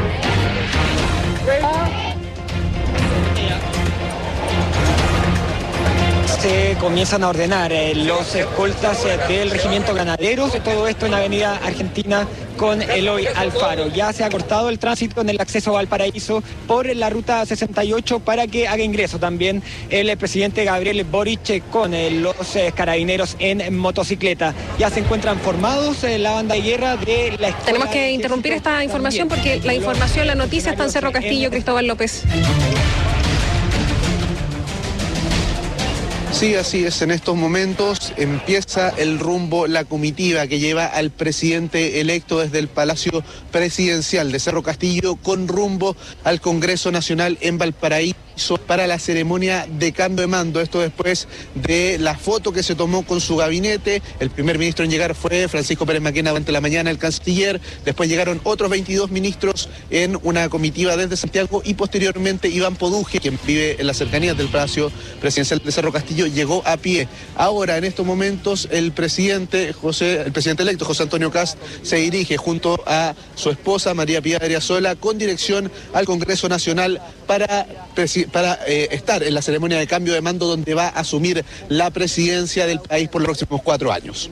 Se comienzan a ordenar eh, los escoltas eh, del regimiento Granaderos, todo esto en la avenida Argentina con Eloy Alfaro. Ya se ha cortado el tránsito en el acceso a Valparaíso por la ruta sesenta y ocho para que haga ingreso también el eh, presidente Gabriel Boric eh, con eh, los eh, carabineros en motocicleta. Ya se encuentran formados eh, la banda de guerra de la escuela. Tenemos que interrumpir esta información porque la información, la noticia está en Cerro Castillo, Cristóbal López. Sí, así es. En estos momentos empieza el rumbo, la comitiva que lleva al presidente electo desde el Palacio Presidencial de Cerro Castillo con rumbo al Congreso Nacional en Valparaíso para la ceremonia de cambio de mando. Esto después de la foto que se tomó con su gabinete. El primer ministro en llegar fue Francisco Pérez Maquena durante la mañana, el canciller. Después llegaron otros veintidós ministros en una comitiva desde Santiago y posteriormente Iván Poduje, quien vive en las cercanías del Palacio Presidencial de Cerro Castillo, llegó a pie. Ahora, en estos momentos, el presidente José, el presidente electo José Antonio Kast se dirige junto a su esposa María Pía Adriasola con dirección al Congreso Nacional para, para eh, estar en la ceremonia de cambio de mando, donde va a asumir la presidencia del país por los próximos cuatro años.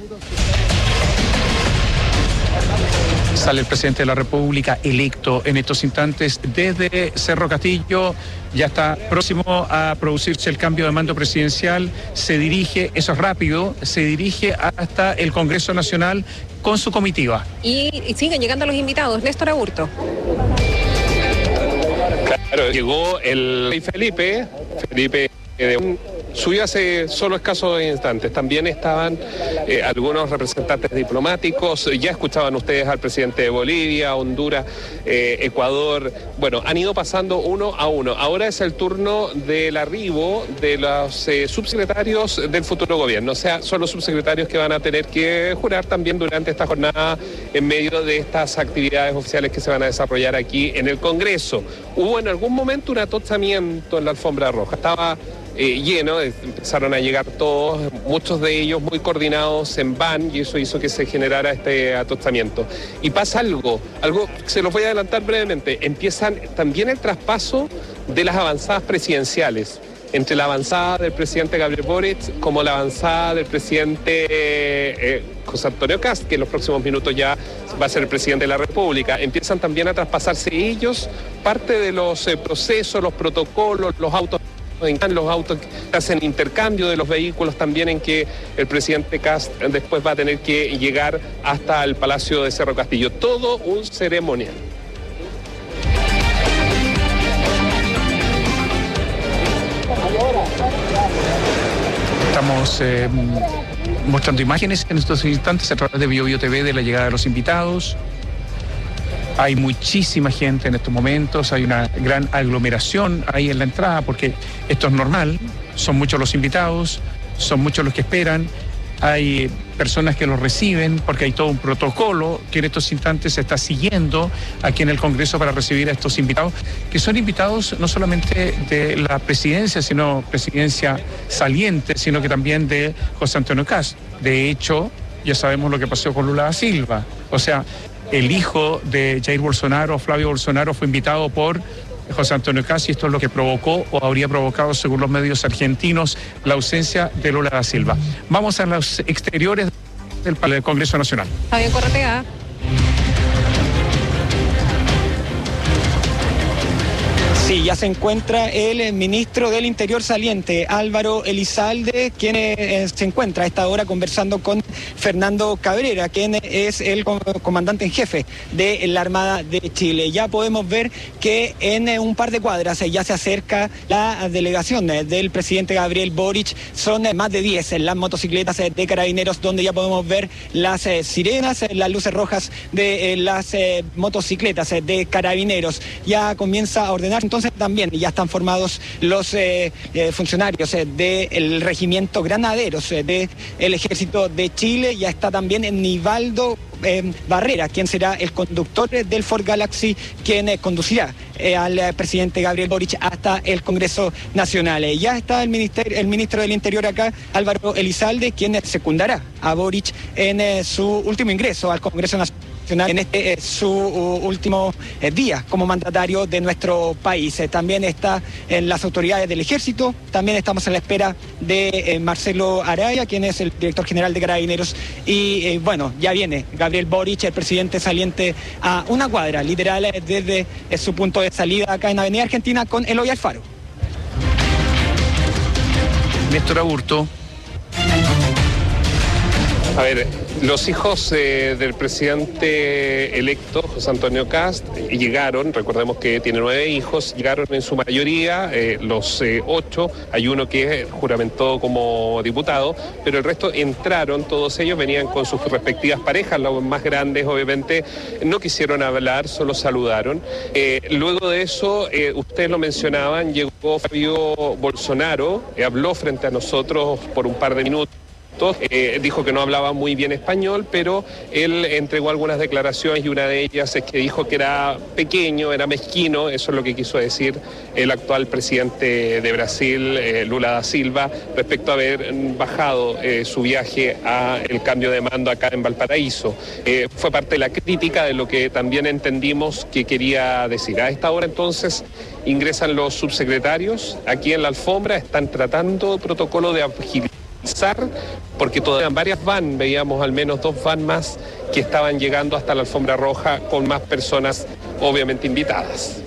Sale el presidente de la República electo en estos instantes desde Cerro Castillo. Ya está próximo a producirse el cambio de mando presidencial. Se dirige, eso es rápido, se dirige hasta el Congreso Nacional con su comitiva. Y, y siguen llegando los invitados. Néstor Aburto. Claro, llegó el rey Felipe, Felipe de un... subió hace solo escasos instantes. También estaban eh, algunos representantes diplomáticos. Ya escuchaban ustedes al presidente de Bolivia, Honduras, eh, Ecuador. Bueno, han ido pasando uno a uno. Ahora es el turno del arribo de los eh, subsecretarios del futuro gobierno. O sea, son los subsecretarios que van a tener que jurar también durante esta jornada en medio de estas actividades oficiales que se van a desarrollar aquí en el Congreso. Hubo en algún momento un atostamiento en la alfombra roja. Estaba Eh, lleno, empezaron a llegar todos, muchos de ellos muy coordinados en van, y eso hizo que se generara este atostamiento. Y pasa algo, algo se los voy a adelantar brevemente. Empiezan también el traspaso de las avanzadas presidenciales, entre la avanzada del presidente Gabriel Boric como la avanzada del presidente eh, José Antonio Kast, que en los próximos minutos ya va a ser el presidente de la República. Empiezan también a traspasarse ellos parte de los eh, procesos, los protocolos, los autos los autos que hacen intercambio de los vehículos también, en que el presidente Kast después va a tener que llegar hasta el Palacio de Cerro Castillo. Todo un ceremonial. Estamos eh, mostrando imágenes en estos instantes a través de Bio Bio T V de la llegada de los invitados. Hay muchísima gente en estos momentos, hay una gran aglomeración ahí en la entrada, porque esto es normal, son muchos los invitados, son muchos los que esperan, hay personas que los reciben, porque hay todo un protocolo que en estos instantes se está siguiendo aquí en el Congreso para recibir a estos invitados, que son invitados no solamente de la presidencia, sino presidencia saliente, sino que también de José Antonio Kast. De hecho, ya sabemos lo que pasó con Lula da Silva, o sea, el hijo de Jair Bolsonaro, Flavio Bolsonaro, fue invitado por José Antonio Kast, y esto es lo que provocó o habría provocado, según los medios argentinos, la ausencia de Lula da Silva. Vamos a los exteriores del, del Congreso Nacional. Fabián Corrotea. Sí, ya se encuentra el ministro del Interior saliente, Álvaro Elizalde, quien eh, se encuentra a esta hora conversando con Fernando Cabrera, quien es el comandante en jefe de la Armada de Chile. Ya podemos ver que en un par de cuadras ya se acerca la delegación del presidente Gabriel Boric. Son más de diez las motocicletas de Carabineros, donde ya podemos ver las eh, sirenas, las luces rojas de eh, las eh, motocicletas de Carabineros. Ya comienza a ordenar, entonces también ya están formados los eh, eh, funcionarios eh, del regimiento Granaderos eh, del Ejército de Chile. Ya está también Nivaldo Eh, Barrera, quien será el conductor del Ford Galaxy, quien eh, conducirá eh, al eh, presidente Gabriel Boric hasta el Congreso Nacional. Eh, ya está el, ministerio, el ministro del Interior acá, Álvaro Elizalde, quien eh, secundará a Boric en eh, su último ingreso al Congreso Nacional, en este eh, su uh, último eh, día como mandatario de nuestro país. Eh, también está en las autoridades del Ejército, también estamos a la espera de eh, Marcelo Araya, quien es el director general de Carabineros, y eh, bueno, ya viene Gabriel Boric, el presidente saliente, a una cuadra, literal, eh, desde eh, su punto de salida acá en Avenida Argentina con Eloy Alfaro. Néstor Aburto. A ver, los hijos eh, del presidente electo, José Antonio Kast, llegaron, recordemos que tiene nueve hijos, llegaron en su mayoría, eh, los eh, ocho, hay uno que juramentó como diputado, pero el resto entraron, todos ellos venían con sus respectivas parejas, los más grandes obviamente no quisieron hablar, solo saludaron. Eh, luego de eso, eh, ustedes lo mencionaban, llegó Fabio Bolsonaro, eh, habló frente a nosotros por un par de minutos. Eh, dijo que no hablaba muy bien español, pero él entregó algunas declaraciones y una de ellas es que dijo que era pequeño, era mezquino, eso es lo que quiso decir el actual presidente de Brasil, eh, Lula da Silva, respecto a haber bajado eh, su viaje a el cambio de mando acá en Valparaíso. Eh, fue parte de la crítica de lo que también entendimos que quería decir. A esta hora entonces ingresan los subsecretarios aquí en la alfombra, están tratando protocolo de agilidad, porque todavía varias van, veíamos al menos dos van más que estaban llegando hasta la alfombra roja con más personas obviamente invitadas.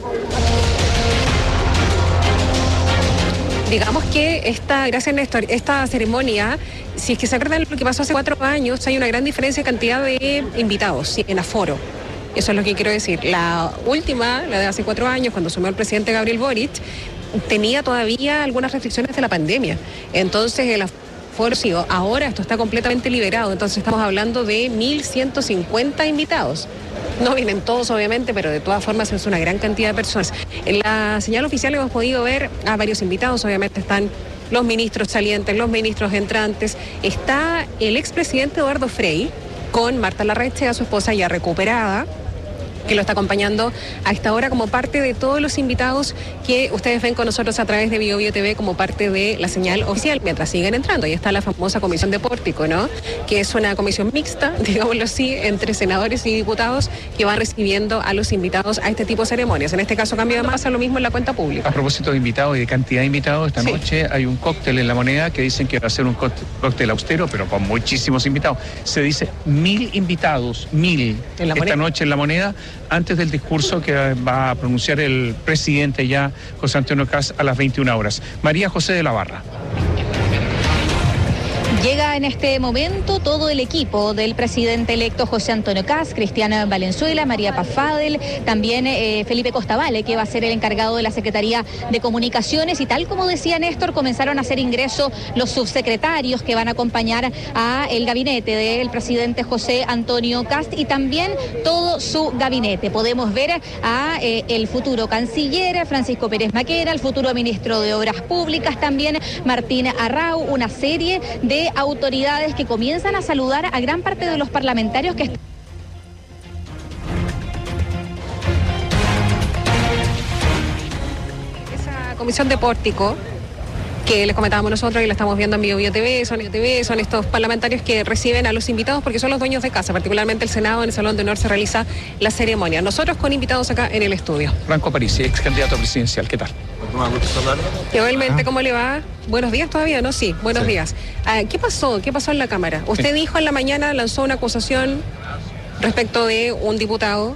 Digamos que esta, gracias Néstor, esta ceremonia, si es que se acuerdan lo que pasó hace cuatro años, hay una gran diferencia en cantidad de invitados en aforo. Eso es lo que quiero decir. La última, la de hace cuatro años, cuando asumió el presidente Gabriel Boric, tenía todavía algunas restricciones de la pandemia. Entonces el aforo, ahora esto está completamente liberado, entonces estamos hablando de mil ciento cincuenta invitados. No vienen todos obviamente, pero de todas formas es una gran cantidad de personas. En la señal oficial hemos podido ver a varios invitados, obviamente están los ministros salientes, los ministros entrantes, está el expresidente Eduardo Frei con Marta Larraechea, su esposa ya recuperada, que lo está acompañando a esta hora como parte de todos los invitados que ustedes ven con nosotros a través de Bio Bio T V como parte de la señal oficial, mientras siguen entrando. Ahí está la famosa comisión de pórtico, ¿no? Que es una comisión mixta, digámoslo así, entre senadores y diputados que van recibiendo a los invitados a este tipo de ceremonias. En este caso, cambio de masa, lo mismo en la cuenta pública. A propósito de invitados y de cantidad de invitados, esta sí. noche hay un cóctel en La Moneda que dicen que va a ser un cóctel austero, pero con muchísimos invitados. Se dice mil invitados, mil, ¿En la esta noche en La Moneda, antes del discurso que va a pronunciar el presidente ya, José Antonio Kast, a las veintiuna horas. María José de la Barra. Llega en este momento todo el equipo del presidente electo José Antonio Kast, Cristiana Valenzuela, María Paz Fadel, también eh, Felipe Costabale, que va a ser el encargado de la Secretaría de Comunicaciones, y tal como decía Néstor, comenzaron a hacer ingreso los subsecretarios que van a acompañar a el gabinete del presidente José Antonio Kast y también todo su gabinete. Podemos ver a eh, el futuro canciller Francisco Pérez Maquera, el futuro ministro de Obras Públicas, también Martín Arrau, una serie de autoridades que comienzan a saludar a gran parte de los parlamentarios que están. Esa comisión de pórtico que les comentábamos nosotros y la estamos viendo en Bio Bio T V, son, T V, son estos parlamentarios que reciben a los invitados porque son los dueños de casa, particularmente el Senado, en el Salón de Honor se realiza la ceremonia. Nosotros con invitados acá en el estudio. Franco Parisi, ex candidato presidencial, ¿qué tal? Igualmente, ¿cómo le va? Buenos días todavía, ¿no? Sí, buenos sí. días. Ah, ¿Qué pasó? ¿Qué pasó en la Cámara? Usted sí. dijo en la mañana, lanzó una acusación respecto de un diputado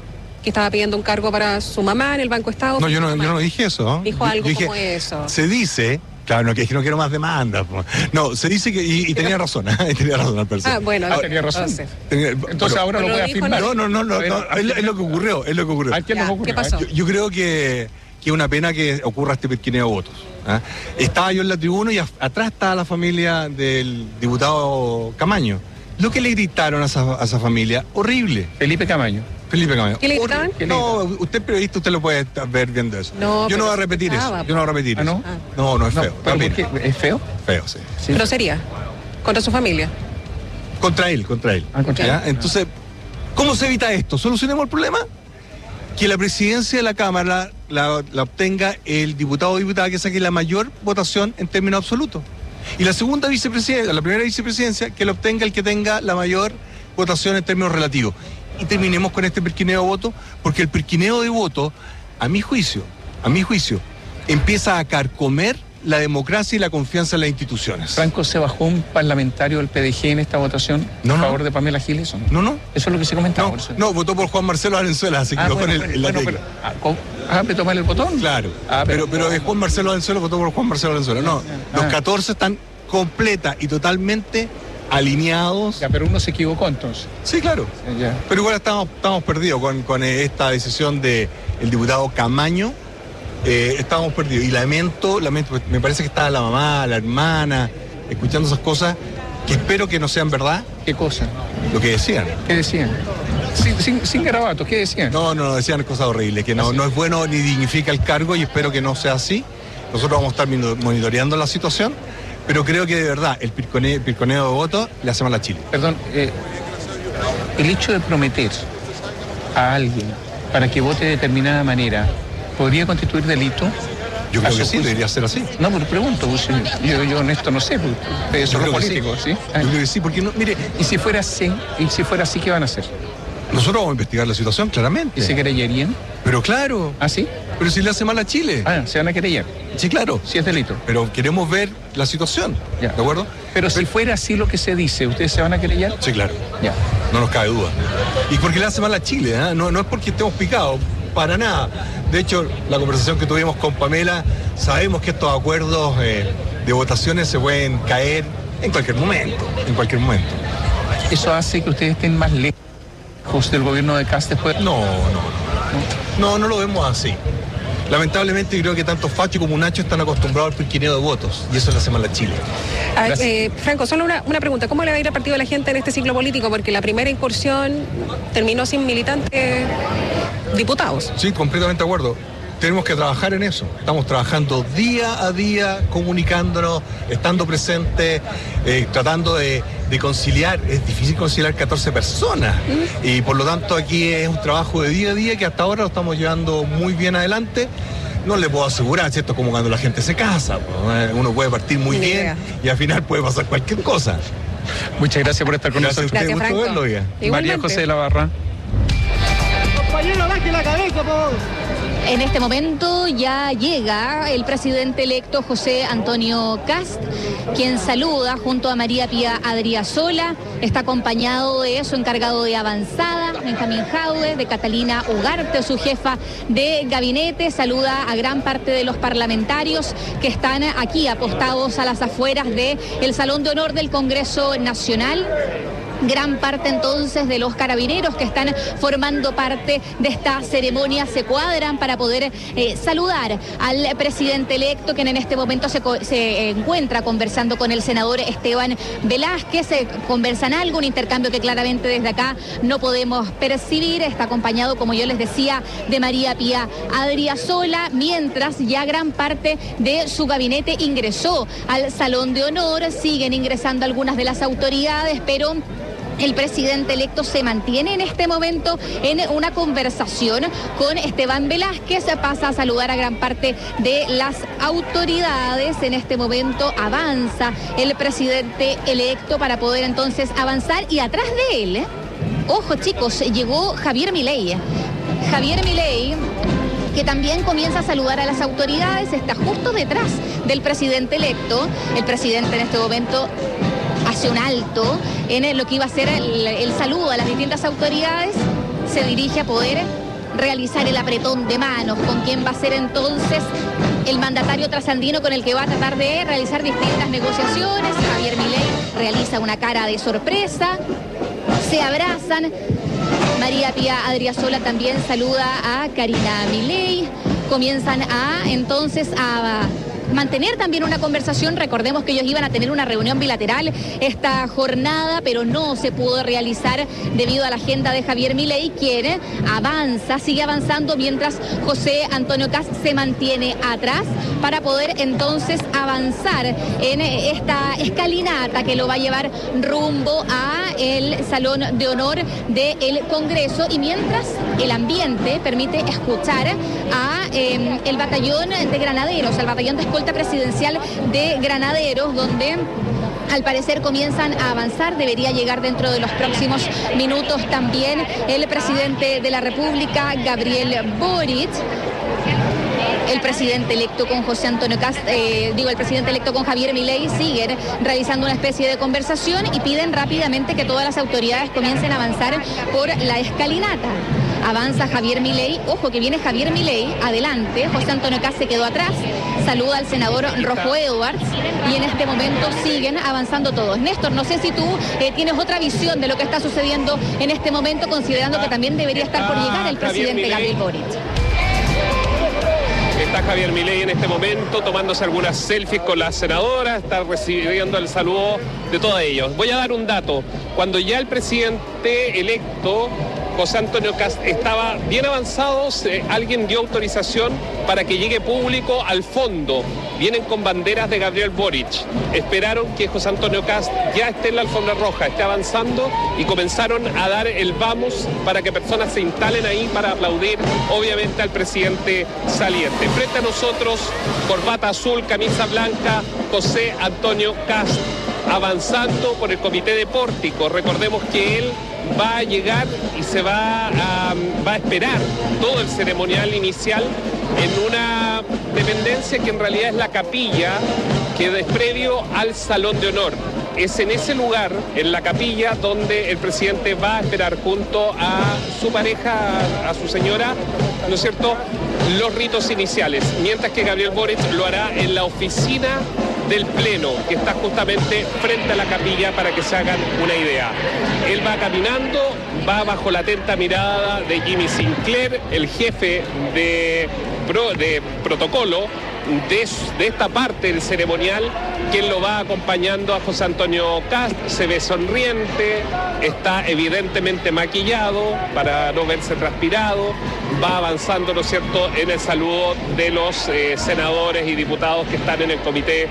que estaba pidiendo un cargo para su mamá en el Banco Estado. No, yo no, yo no dije eso. ¿no? Dijo algo yo dije, como eso. Se dice... Claro, no, que es que no quiero más demandas. No, se dice que... Y, y tenía razón, ¿eh? tenía razón al persona. Ah, bueno. Ah, tenía razón. Entonces, tenía, entonces bueno, ahora lo puede afirmar. No, no, no, no, Ver, no es, es lo que ocurrió, es lo que ocurrió. ¿Qué, ya, ¿qué pasó? Yo, yo creo que, que es una pena que ocurra este perquineo de votos. ¿eh? Estaba yo en la tribuna y a, atrás estaba la familia del diputado Camaño. Lo que le gritaron a esa, a esa familia, horrible. Felipe Camaño. Felipe Camaño. ¿Qué le gritaban? No, usted periodista, usted lo puede ver viendo eso. No, yo no voy a pero repetir se eso. estaba, Yo no voy a repetir ¿Ah, eso. no? No, no es No, feo. ¿pero También. por qué? ¿Es feo? Feo, sí. Sí. Grosería. Contra su familia. Contra él, contra él. Ah, contra ¿Ya? él. Entonces, ¿cómo se evita esto? ¿Solucionemos el problema? Que la presidencia de la Cámara la, la obtenga el diputado o diputada que saque la mayor votación en términos absolutos. Y la segunda vicepresidencia, la primera vicepresidencia, que la obtenga el que tenga la mayor votación en términos relativos. Y terminemos con este perquineo de votos, porque el perquineo de votos, a mi juicio, a mi juicio, empieza a carcomer la democracia y la confianza en las instituciones. ¿Franco se bajó un parlamentario del P D G en esta votación no, a no. favor de Pamela Giles? ¿O no? No, no. Eso es lo que se comentaba. No, no, votó por Juan Marcelo Valenzuela, así que ah, lo bueno, pone bueno, en la bueno, tecla. pero, ah, ¿cómo? ah, ¿me tomar el botón? Claro, ah, pero, pero, pero es Juan Marcelo Valenzuela, votó por Juan Marcelo Valenzuela. No, ah. los catorce están completa y totalmente alineados. Ya, pero uno se equivocó entonces. Sí, claro. Ya. Pero igual estamos, estamos perdidos con, con esta decisión del diputado Camaño. Eh, estábamos perdidos. Y lamento, lamento, me parece que estaba la mamá, la hermana, escuchando esas cosas, que espero que no sean verdad. ¿Qué cosa? Lo que decían. ¿Qué decían? Sin, sin, sin garabatos, ¿qué decían? No, no, decían cosas horribles, que no, no es bueno ni dignifica el cargo y espero que no sea así. Nosotros vamos a estar monitoreando la situación. Pero creo que de verdad el pirconeo, el pirconeo de votos le hace mal a Chile. Perdón, eh, el hecho de prometer a alguien para que vote de determinada manera, ¿podría constituir delito? Yo creo que sí, debería ser así. No, pero pregunto, pues, yo, yo honesto no sé, porque ustedes son los políticos, ¿sí? ¿sí? Yo creo que sí, porque no, mire... ¿Y si fuera así, y si fuera así, qué van a hacer? Nosotros vamos a investigar la situación, claramente. ¿Y se querellarían? Pero claro. ¿Ah, sí? Pero si le hace mal a Chile. Ah, se van a querellar. Sí, claro. Sí es delito. Pero queremos ver la situación, ya. ¿de acuerdo? Pero, Pero si fuera así lo que se dice, ¿ustedes se van a querellar? Sí, claro. Ya. No nos cabe duda. Y porque le hace mal a Chile, ¿eh? no, no es porque estemos picados, para nada. De hecho, la conversación que tuvimos con Pamela, sabemos que estos acuerdos eh, de votaciones se pueden caer en cualquier momento, en cualquier momento. ¿Eso hace que ustedes estén más lejos del gobierno de Kast después? No, no, no. No, no lo vemos así. Lamentablemente creo que tanto Facho como Nacho están acostumbrados al pirquineo de votos y eso le hace mal a Chile. Ah, eh, Franco, solo una, una pregunta. ¿Cómo le va a ir al partido de la gente en este ciclo político? Porque la primera incursión terminó sin militantes diputados. Sí, completamente de acuerdo. Tenemos que trabajar en eso. Estamos trabajando día a día, comunicándonos, estando presentes, eh, tratando de, de conciliar. Es difícil conciliar catorce personas. ¿Mm? Y por lo tanto aquí es un trabajo de día a día que hasta ahora lo estamos llevando muy bien adelante. No le puedo asegurar, ¿cierto? Como cuando la gente se casa. Pues, uno puede partir muy bien idea. Y al final puede pasar cualquier cosa. Muchas gracias por estar con gracias nosotros. Gracias, Franco. Gusto verlo, María José de la Barra. Compañero, baje la cabeza, por favor. En este momento ya llega el presidente electo José Antonio Kast, quien saluda junto a María Pía Adriasola. Está acompañado de su encargado de avanzada, Benjamín Jaude, de Catalina Ugarte, su jefa de gabinete. Saluda a gran parte de los parlamentarios que están aquí apostados a las afueras del Salón de Honor del Congreso Nacional. Gran parte entonces de los carabineros que están formando parte de esta ceremonia se cuadran para poder eh, saludar al presidente electo, quien en este momento se, se encuentra conversando con el senador Esteban Velázquez. Se conversan algo, un intercambio que claramente desde acá no podemos percibir. Está acompañado, como yo les decía, de María Pía Adriasola, mientras ya gran parte de su gabinete ingresó al Salón de Honor. Siguen ingresando algunas de las autoridades, pero el presidente electo se mantiene en este momento en una conversación con Esteban Velázquez. Pasa a saludar a gran parte de las autoridades. En este momento avanza el presidente electo para poder entonces avanzar. Y atrás de él, ¿eh? ojo chicos, llegó Javier Milei. Javier Milei, que también comienza a saludar a las autoridades, está justo detrás del presidente electo. El presidente en este momento hace un alto en lo que iba a ser el, el saludo a las distintas autoridades, se dirige a poder realizar el apretón de manos, con quién va a ser entonces el mandatario trasandino con el que va a tratar de realizar distintas negociaciones. Javier Milei realiza una cara de sorpresa, se abrazan. María Pía Adriasola también saluda a Karina Milei. Comienzan a entonces a mantener también una conversación. Recordemos que ellos iban a tener una reunión bilateral esta jornada, pero no se pudo realizar debido a la agenda de Javier Milei, quien avanza, sigue avanzando, mientras José Antonio Kast se mantiene atrás para poder entonces avanzar en esta escalinata que lo va a llevar rumbo a el Salón de Honor del Congreso, y mientras el ambiente permite escuchar a eh, el batallón de granaderos, al batallón de escolta presidencial de granaderos, donde al parecer comienzan a avanzar. Debería llegar dentro de los próximos minutos también el presidente de la República, Gabriel Boric. El presidente electo con José Antonio Kast, eh, digo, el presidente electo con Javier Milei siguen realizando una especie de conversación y piden rápidamente que todas las autoridades comiencen a avanzar por la escalinata. Avanza Javier Milei, ojo que viene Javier Milei, adelante, José Antonio Kast se quedó atrás, saluda al senador Rojo Edwards y en este momento siguen avanzando todos. Néstor, no sé si tú eh, tienes otra visión de lo que está sucediendo en este momento, considerando que también debería estar por llegar el presidente Gabriel Boric. Está Javier Milei en este momento tomándose algunas selfies con la senadora, está recibiendo el saludo de todos ellos. Voy a dar un dato. Cuando ya el presidente electo, José Antonio Kast, estaba bien avanzado, se, alguien dio autorización para que llegue público al fondo. Vienen con banderas de Gabriel Boric. Esperaron que José Antonio Kast ya esté en la alfombra roja, esté avanzando, y comenzaron a dar el vamos para que personas se instalen ahí para aplaudir, obviamente, al presidente saliente. Frente a nosotros, corbata azul, camisa blanca, José Antonio Kast, avanzando por el comité de pórtico. Recordemos que él va a llegar y se va a, va a esperar todo el ceremonial inicial en una dependencia que en realidad es la capilla, que es previo al Salón de Honor. Es en ese lugar, en la capilla, donde el presidente va a esperar junto a su pareja, a su señora, ¿no es cierto?, los ritos iniciales, mientras que Gabriel Boric lo hará en la oficina del Pleno, que está justamente frente a la capilla, para que se hagan una idea. Él va caminando, va bajo la atenta mirada de Jimmy Sinclair, el jefe de, pro, de protocolo de, de esta parte del ceremonial, quien lo va acompañando a José Antonio Kast. Se ve sonriente, está evidentemente maquillado para no verse transpirado, va avanzando, ¿no es cierto?, en el saludo de los eh, senadores y diputados que están en el comité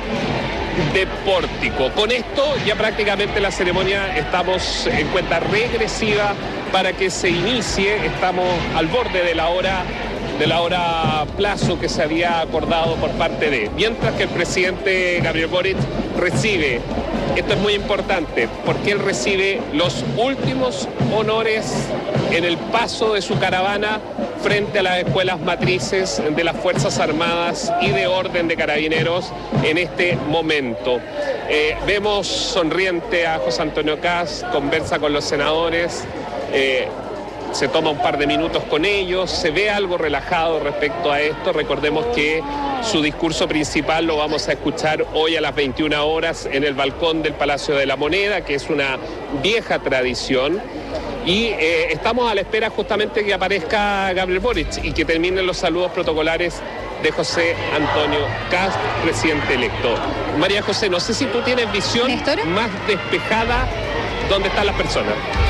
de pórtico. Con esto ya prácticamente la ceremonia estamos en cuenta regresiva para que se inicie. Estamos al borde de la hora de la hora plazo que se había acordado por parte de, mientras que el presidente Gabriel Boric recibe, esto es muy importante, porque él recibe los últimos honores en el paso de su caravana frente a las escuelas matrices de las Fuerzas Armadas y de Orden de Carabineros en este momento. Eh, vemos sonriente a José Antonio Kast, conversa con los senadores, eh, se toma un par de minutos con ellos, se ve algo relajado respecto a esto. Recordemos que su discurso principal lo vamos a escuchar hoy a las veintiuna horas en el balcón del Palacio de la Moneda, que es una vieja tradición. Y eh, estamos a la espera justamente que aparezca Gabriel Boric y que terminen los saludos protocolares de José Antonio Kast, presidente electo. María José, no sé si tú tienes visión ¿Néstor? más despejada dónde están las personas.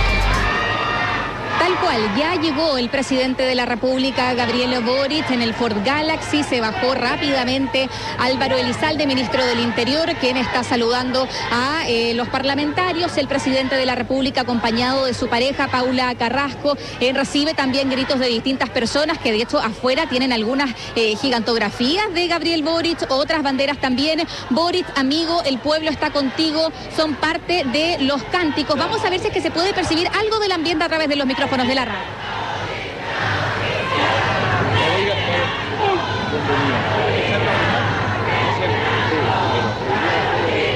Tal cual, ya llegó el presidente de la República, Gabriel Boric, en el Ford Galaxy. Se bajó rápidamente Álvaro Elizalde, ministro del Interior, quien está saludando a eh, los parlamentarios. El presidente de la República, acompañado de su pareja, Paula Carrasco, eh, recibe también gritos de distintas personas, que de hecho afuera tienen algunas eh, gigantografías de Gabriel Boric, otras banderas también. Boric, amigo, el pueblo está contigo, son parte de los cánticos. Vamos a ver si es que se puede percibir algo del ambiente a través de los micrófonos de la radio. Son cánticos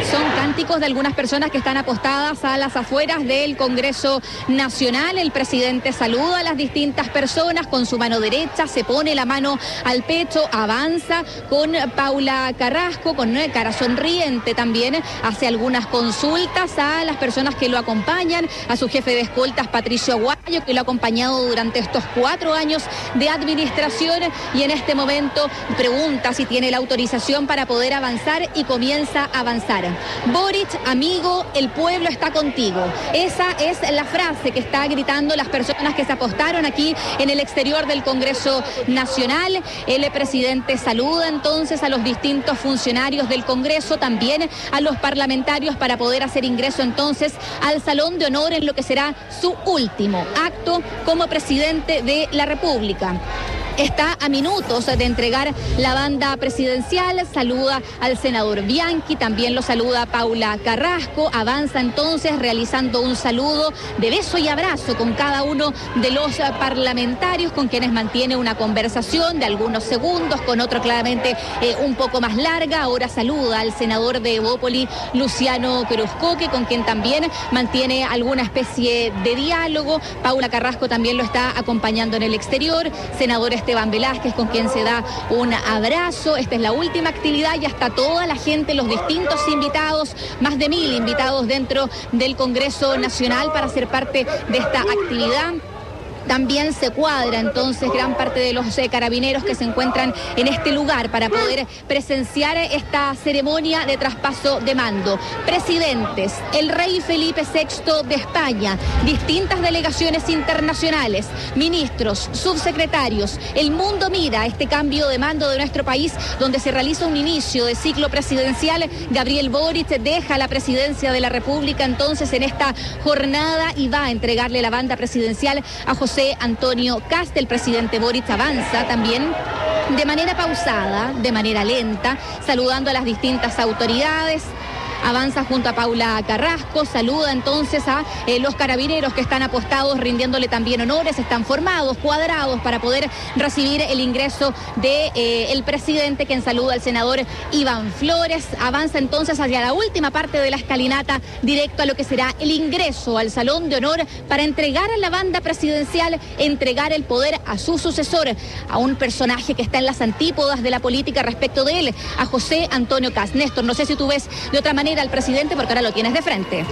cánticos de algunas personas que están apostadas a las afueras del Congreso Nacional. El presidente saluda a las distintas personas con su mano derecha, se pone la mano al pecho, avanza con Paula Carrasco, con cara sonriente también, hace algunas consultas a las personas que lo acompañan, a su jefe de escoltas, Patricio Aguayo, que lo ha acompañado durante estos cuatro años de administración, y en este momento pregunta si tiene la autorización para poder avanzar y comienza a avanzar. Boric, amigo, el pueblo está contigo. Esa es la frase que está gritando las personas que se apostaron aquí en el exterior del Congreso Nacional. El presidente saluda entonces a los distintos funcionarios del Congreso, también a los parlamentarios, para poder hacer ingreso entonces al Salón de Honor en lo que será su último acto como presidente de la República. Está a minutos de entregar la banda presidencial, saluda al senador Bianchi, también lo saluda Paula Carrasco, avanza entonces realizando un saludo de beso y abrazo con cada uno de los parlamentarios, con quienes mantiene una conversación de algunos segundos, con otro claramente eh, un poco más larga. Ahora saluda al senador de Evópoli, Luciano Cruzcoque, con quien también mantiene alguna especie de diálogo. Paula Carrasco también lo está acompañando en el exterior, senador Esteban Velázquez, con quien se da un abrazo. Esta es la última actividad y hasta toda la gente, los distintos invitados, más de mil invitados dentro del Congreso Nacional para ser parte de esta actividad. También se cuadra entonces gran parte de los eh, carabineros que se encuentran en este lugar para poder presenciar esta ceremonia de traspaso de mando. Presidentes, el rey Felipe sexto de España, distintas delegaciones internacionales, ministros, subsecretarios. El mundo mira este cambio de mando de nuestro país, donde se realiza un inicio de ciclo presidencial. Gabriel Boric deja la presidencia de la República entonces en esta jornada y va a entregarle la banda presidencial a José Antonio Kast. El presidente Boric avanza también de manera pausada, de manera lenta, saludando a las distintas autoridades. Avanza junto a Paula Carrasco, saluda entonces a eh, los carabineros que están apostados, rindiéndole también honores. Están formados, cuadrados para poder recibir el ingreso de eh, el presidente, quien saluda al senador Iván Flores. Avanza entonces hacia la última parte de la escalinata, directo a lo que será el ingreso al Salón de Honor para entregar a la banda presidencial, entregar el poder a su sucesor, a un personaje que está en las antípodas de la política respecto de él, a José Antonio Kast. Néstor, no sé si tú ves de otra manera al presidente, porque ahora lo tienes de frente.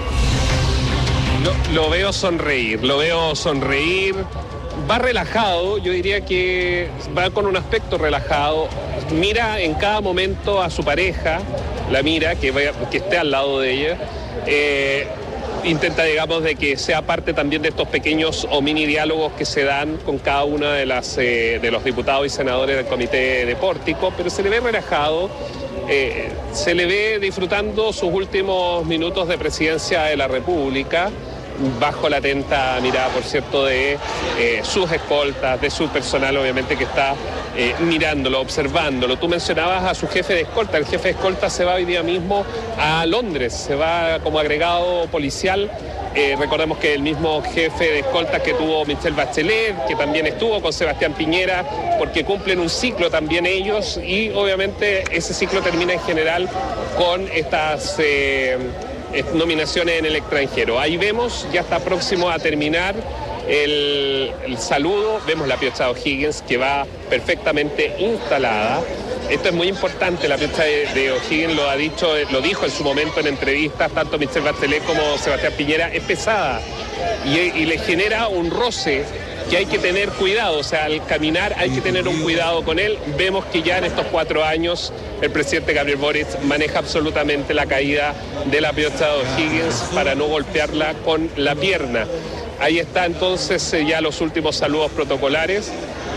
Lo, lo veo sonreír, lo veo sonreír, va relajado, yo diría que va con un aspecto relajado, mira en cada momento a su pareja, la mira, que, vaya, que esté al lado de ella, eh, intenta, digamos, de que sea parte también de estos pequeños o mini diálogos que se dan con cada una de las eh, de los diputados y senadores del comité de Pórtico, pero se le ve relajado. Eh, se le ve disfrutando sus últimos minutos de presidencia de la República, bajo la atenta mirada, por cierto, de eh, sus escoltas, de su personal, obviamente, que está eh, mirándolo, observándolo. Tú mencionabas a su jefe de escolta. El jefe de escolta se va hoy día mismo a Londres, se va como agregado policial. Eh, recordemos que el mismo jefe de escoltas que tuvo Michelle Bachelet, que también estuvo con Sebastián Piñera, porque cumplen un ciclo también ellos, y obviamente ese ciclo termina en general con estas eh, nominaciones en el extranjero. Ahí vemos, ya está próximo a terminar el, el saludo, vemos la piocha O'Higgins, que va perfectamente instalada. Esto es muy importante, la piocha de, de O'Higgins lo ha dicho, lo dijo en su momento en entrevistas, tanto Michelle Bachelet como Sebastián Piñera, es pesada y, y le genera un roce que hay que tener cuidado, o sea, al caminar hay que tener un cuidado con él. Vemos que ya en estos cuatro años el presidente Gabriel Boric maneja absolutamente la caída de la piocha de O'Higgins para no golpearla con la pierna. Ahí está entonces ya los últimos saludos protocolares.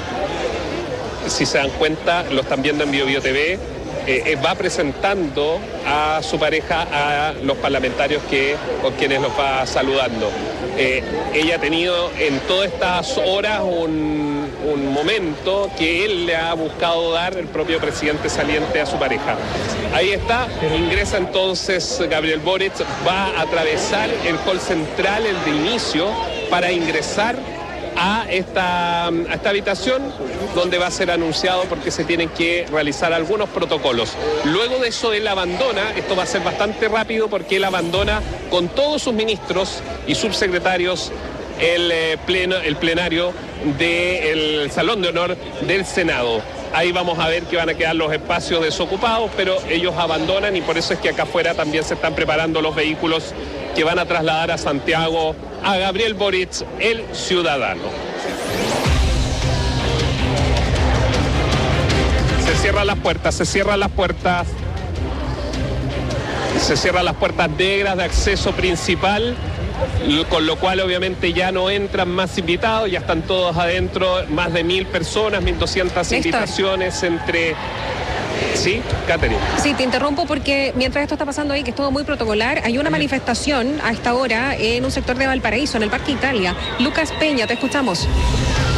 Si se dan cuenta, lo están viendo en Bio Bio T V, eh, va presentando a su pareja a los parlamentarios que, con quienes los va saludando. Eh, ella ha tenido en todas estas horas un, un momento que él le ha buscado dar, el propio presidente saliente, a su pareja. Ahí está, ingresa entonces Gabriel Boric, va a atravesar el hall central, el de inicio, para ingresar a esta, a esta habitación donde va a ser anunciado porque se tienen que realizar algunos protocolos. Luego de eso él abandona, esto va a ser bastante rápido porque él abandona con todos sus ministros y subsecretarios el, eh, pleno, el plenario del Salón de Honor del Senado. Ahí vamos a ver que van a quedar los espacios desocupados, pero ellos abandonan y por eso es que acá afuera también se están preparando los vehículos que van a trasladar a Santiago a Gabriel Boric, el ciudadano. Se cierran las puertas, se cierran las puertas. Se cierran las puertas negras de acceso principal, con lo cual obviamente ya no entran más invitados, ya están todos adentro, más de mil personas, mil doscientas invitaciones entre... Sí, Catherine. Sí, te interrumpo porque mientras esto está pasando ahí, que es todo muy protocolar, hay una manifestación a esta hora en un sector de Valparaíso, en el Parque Italia. Lucas Peña, te escuchamos.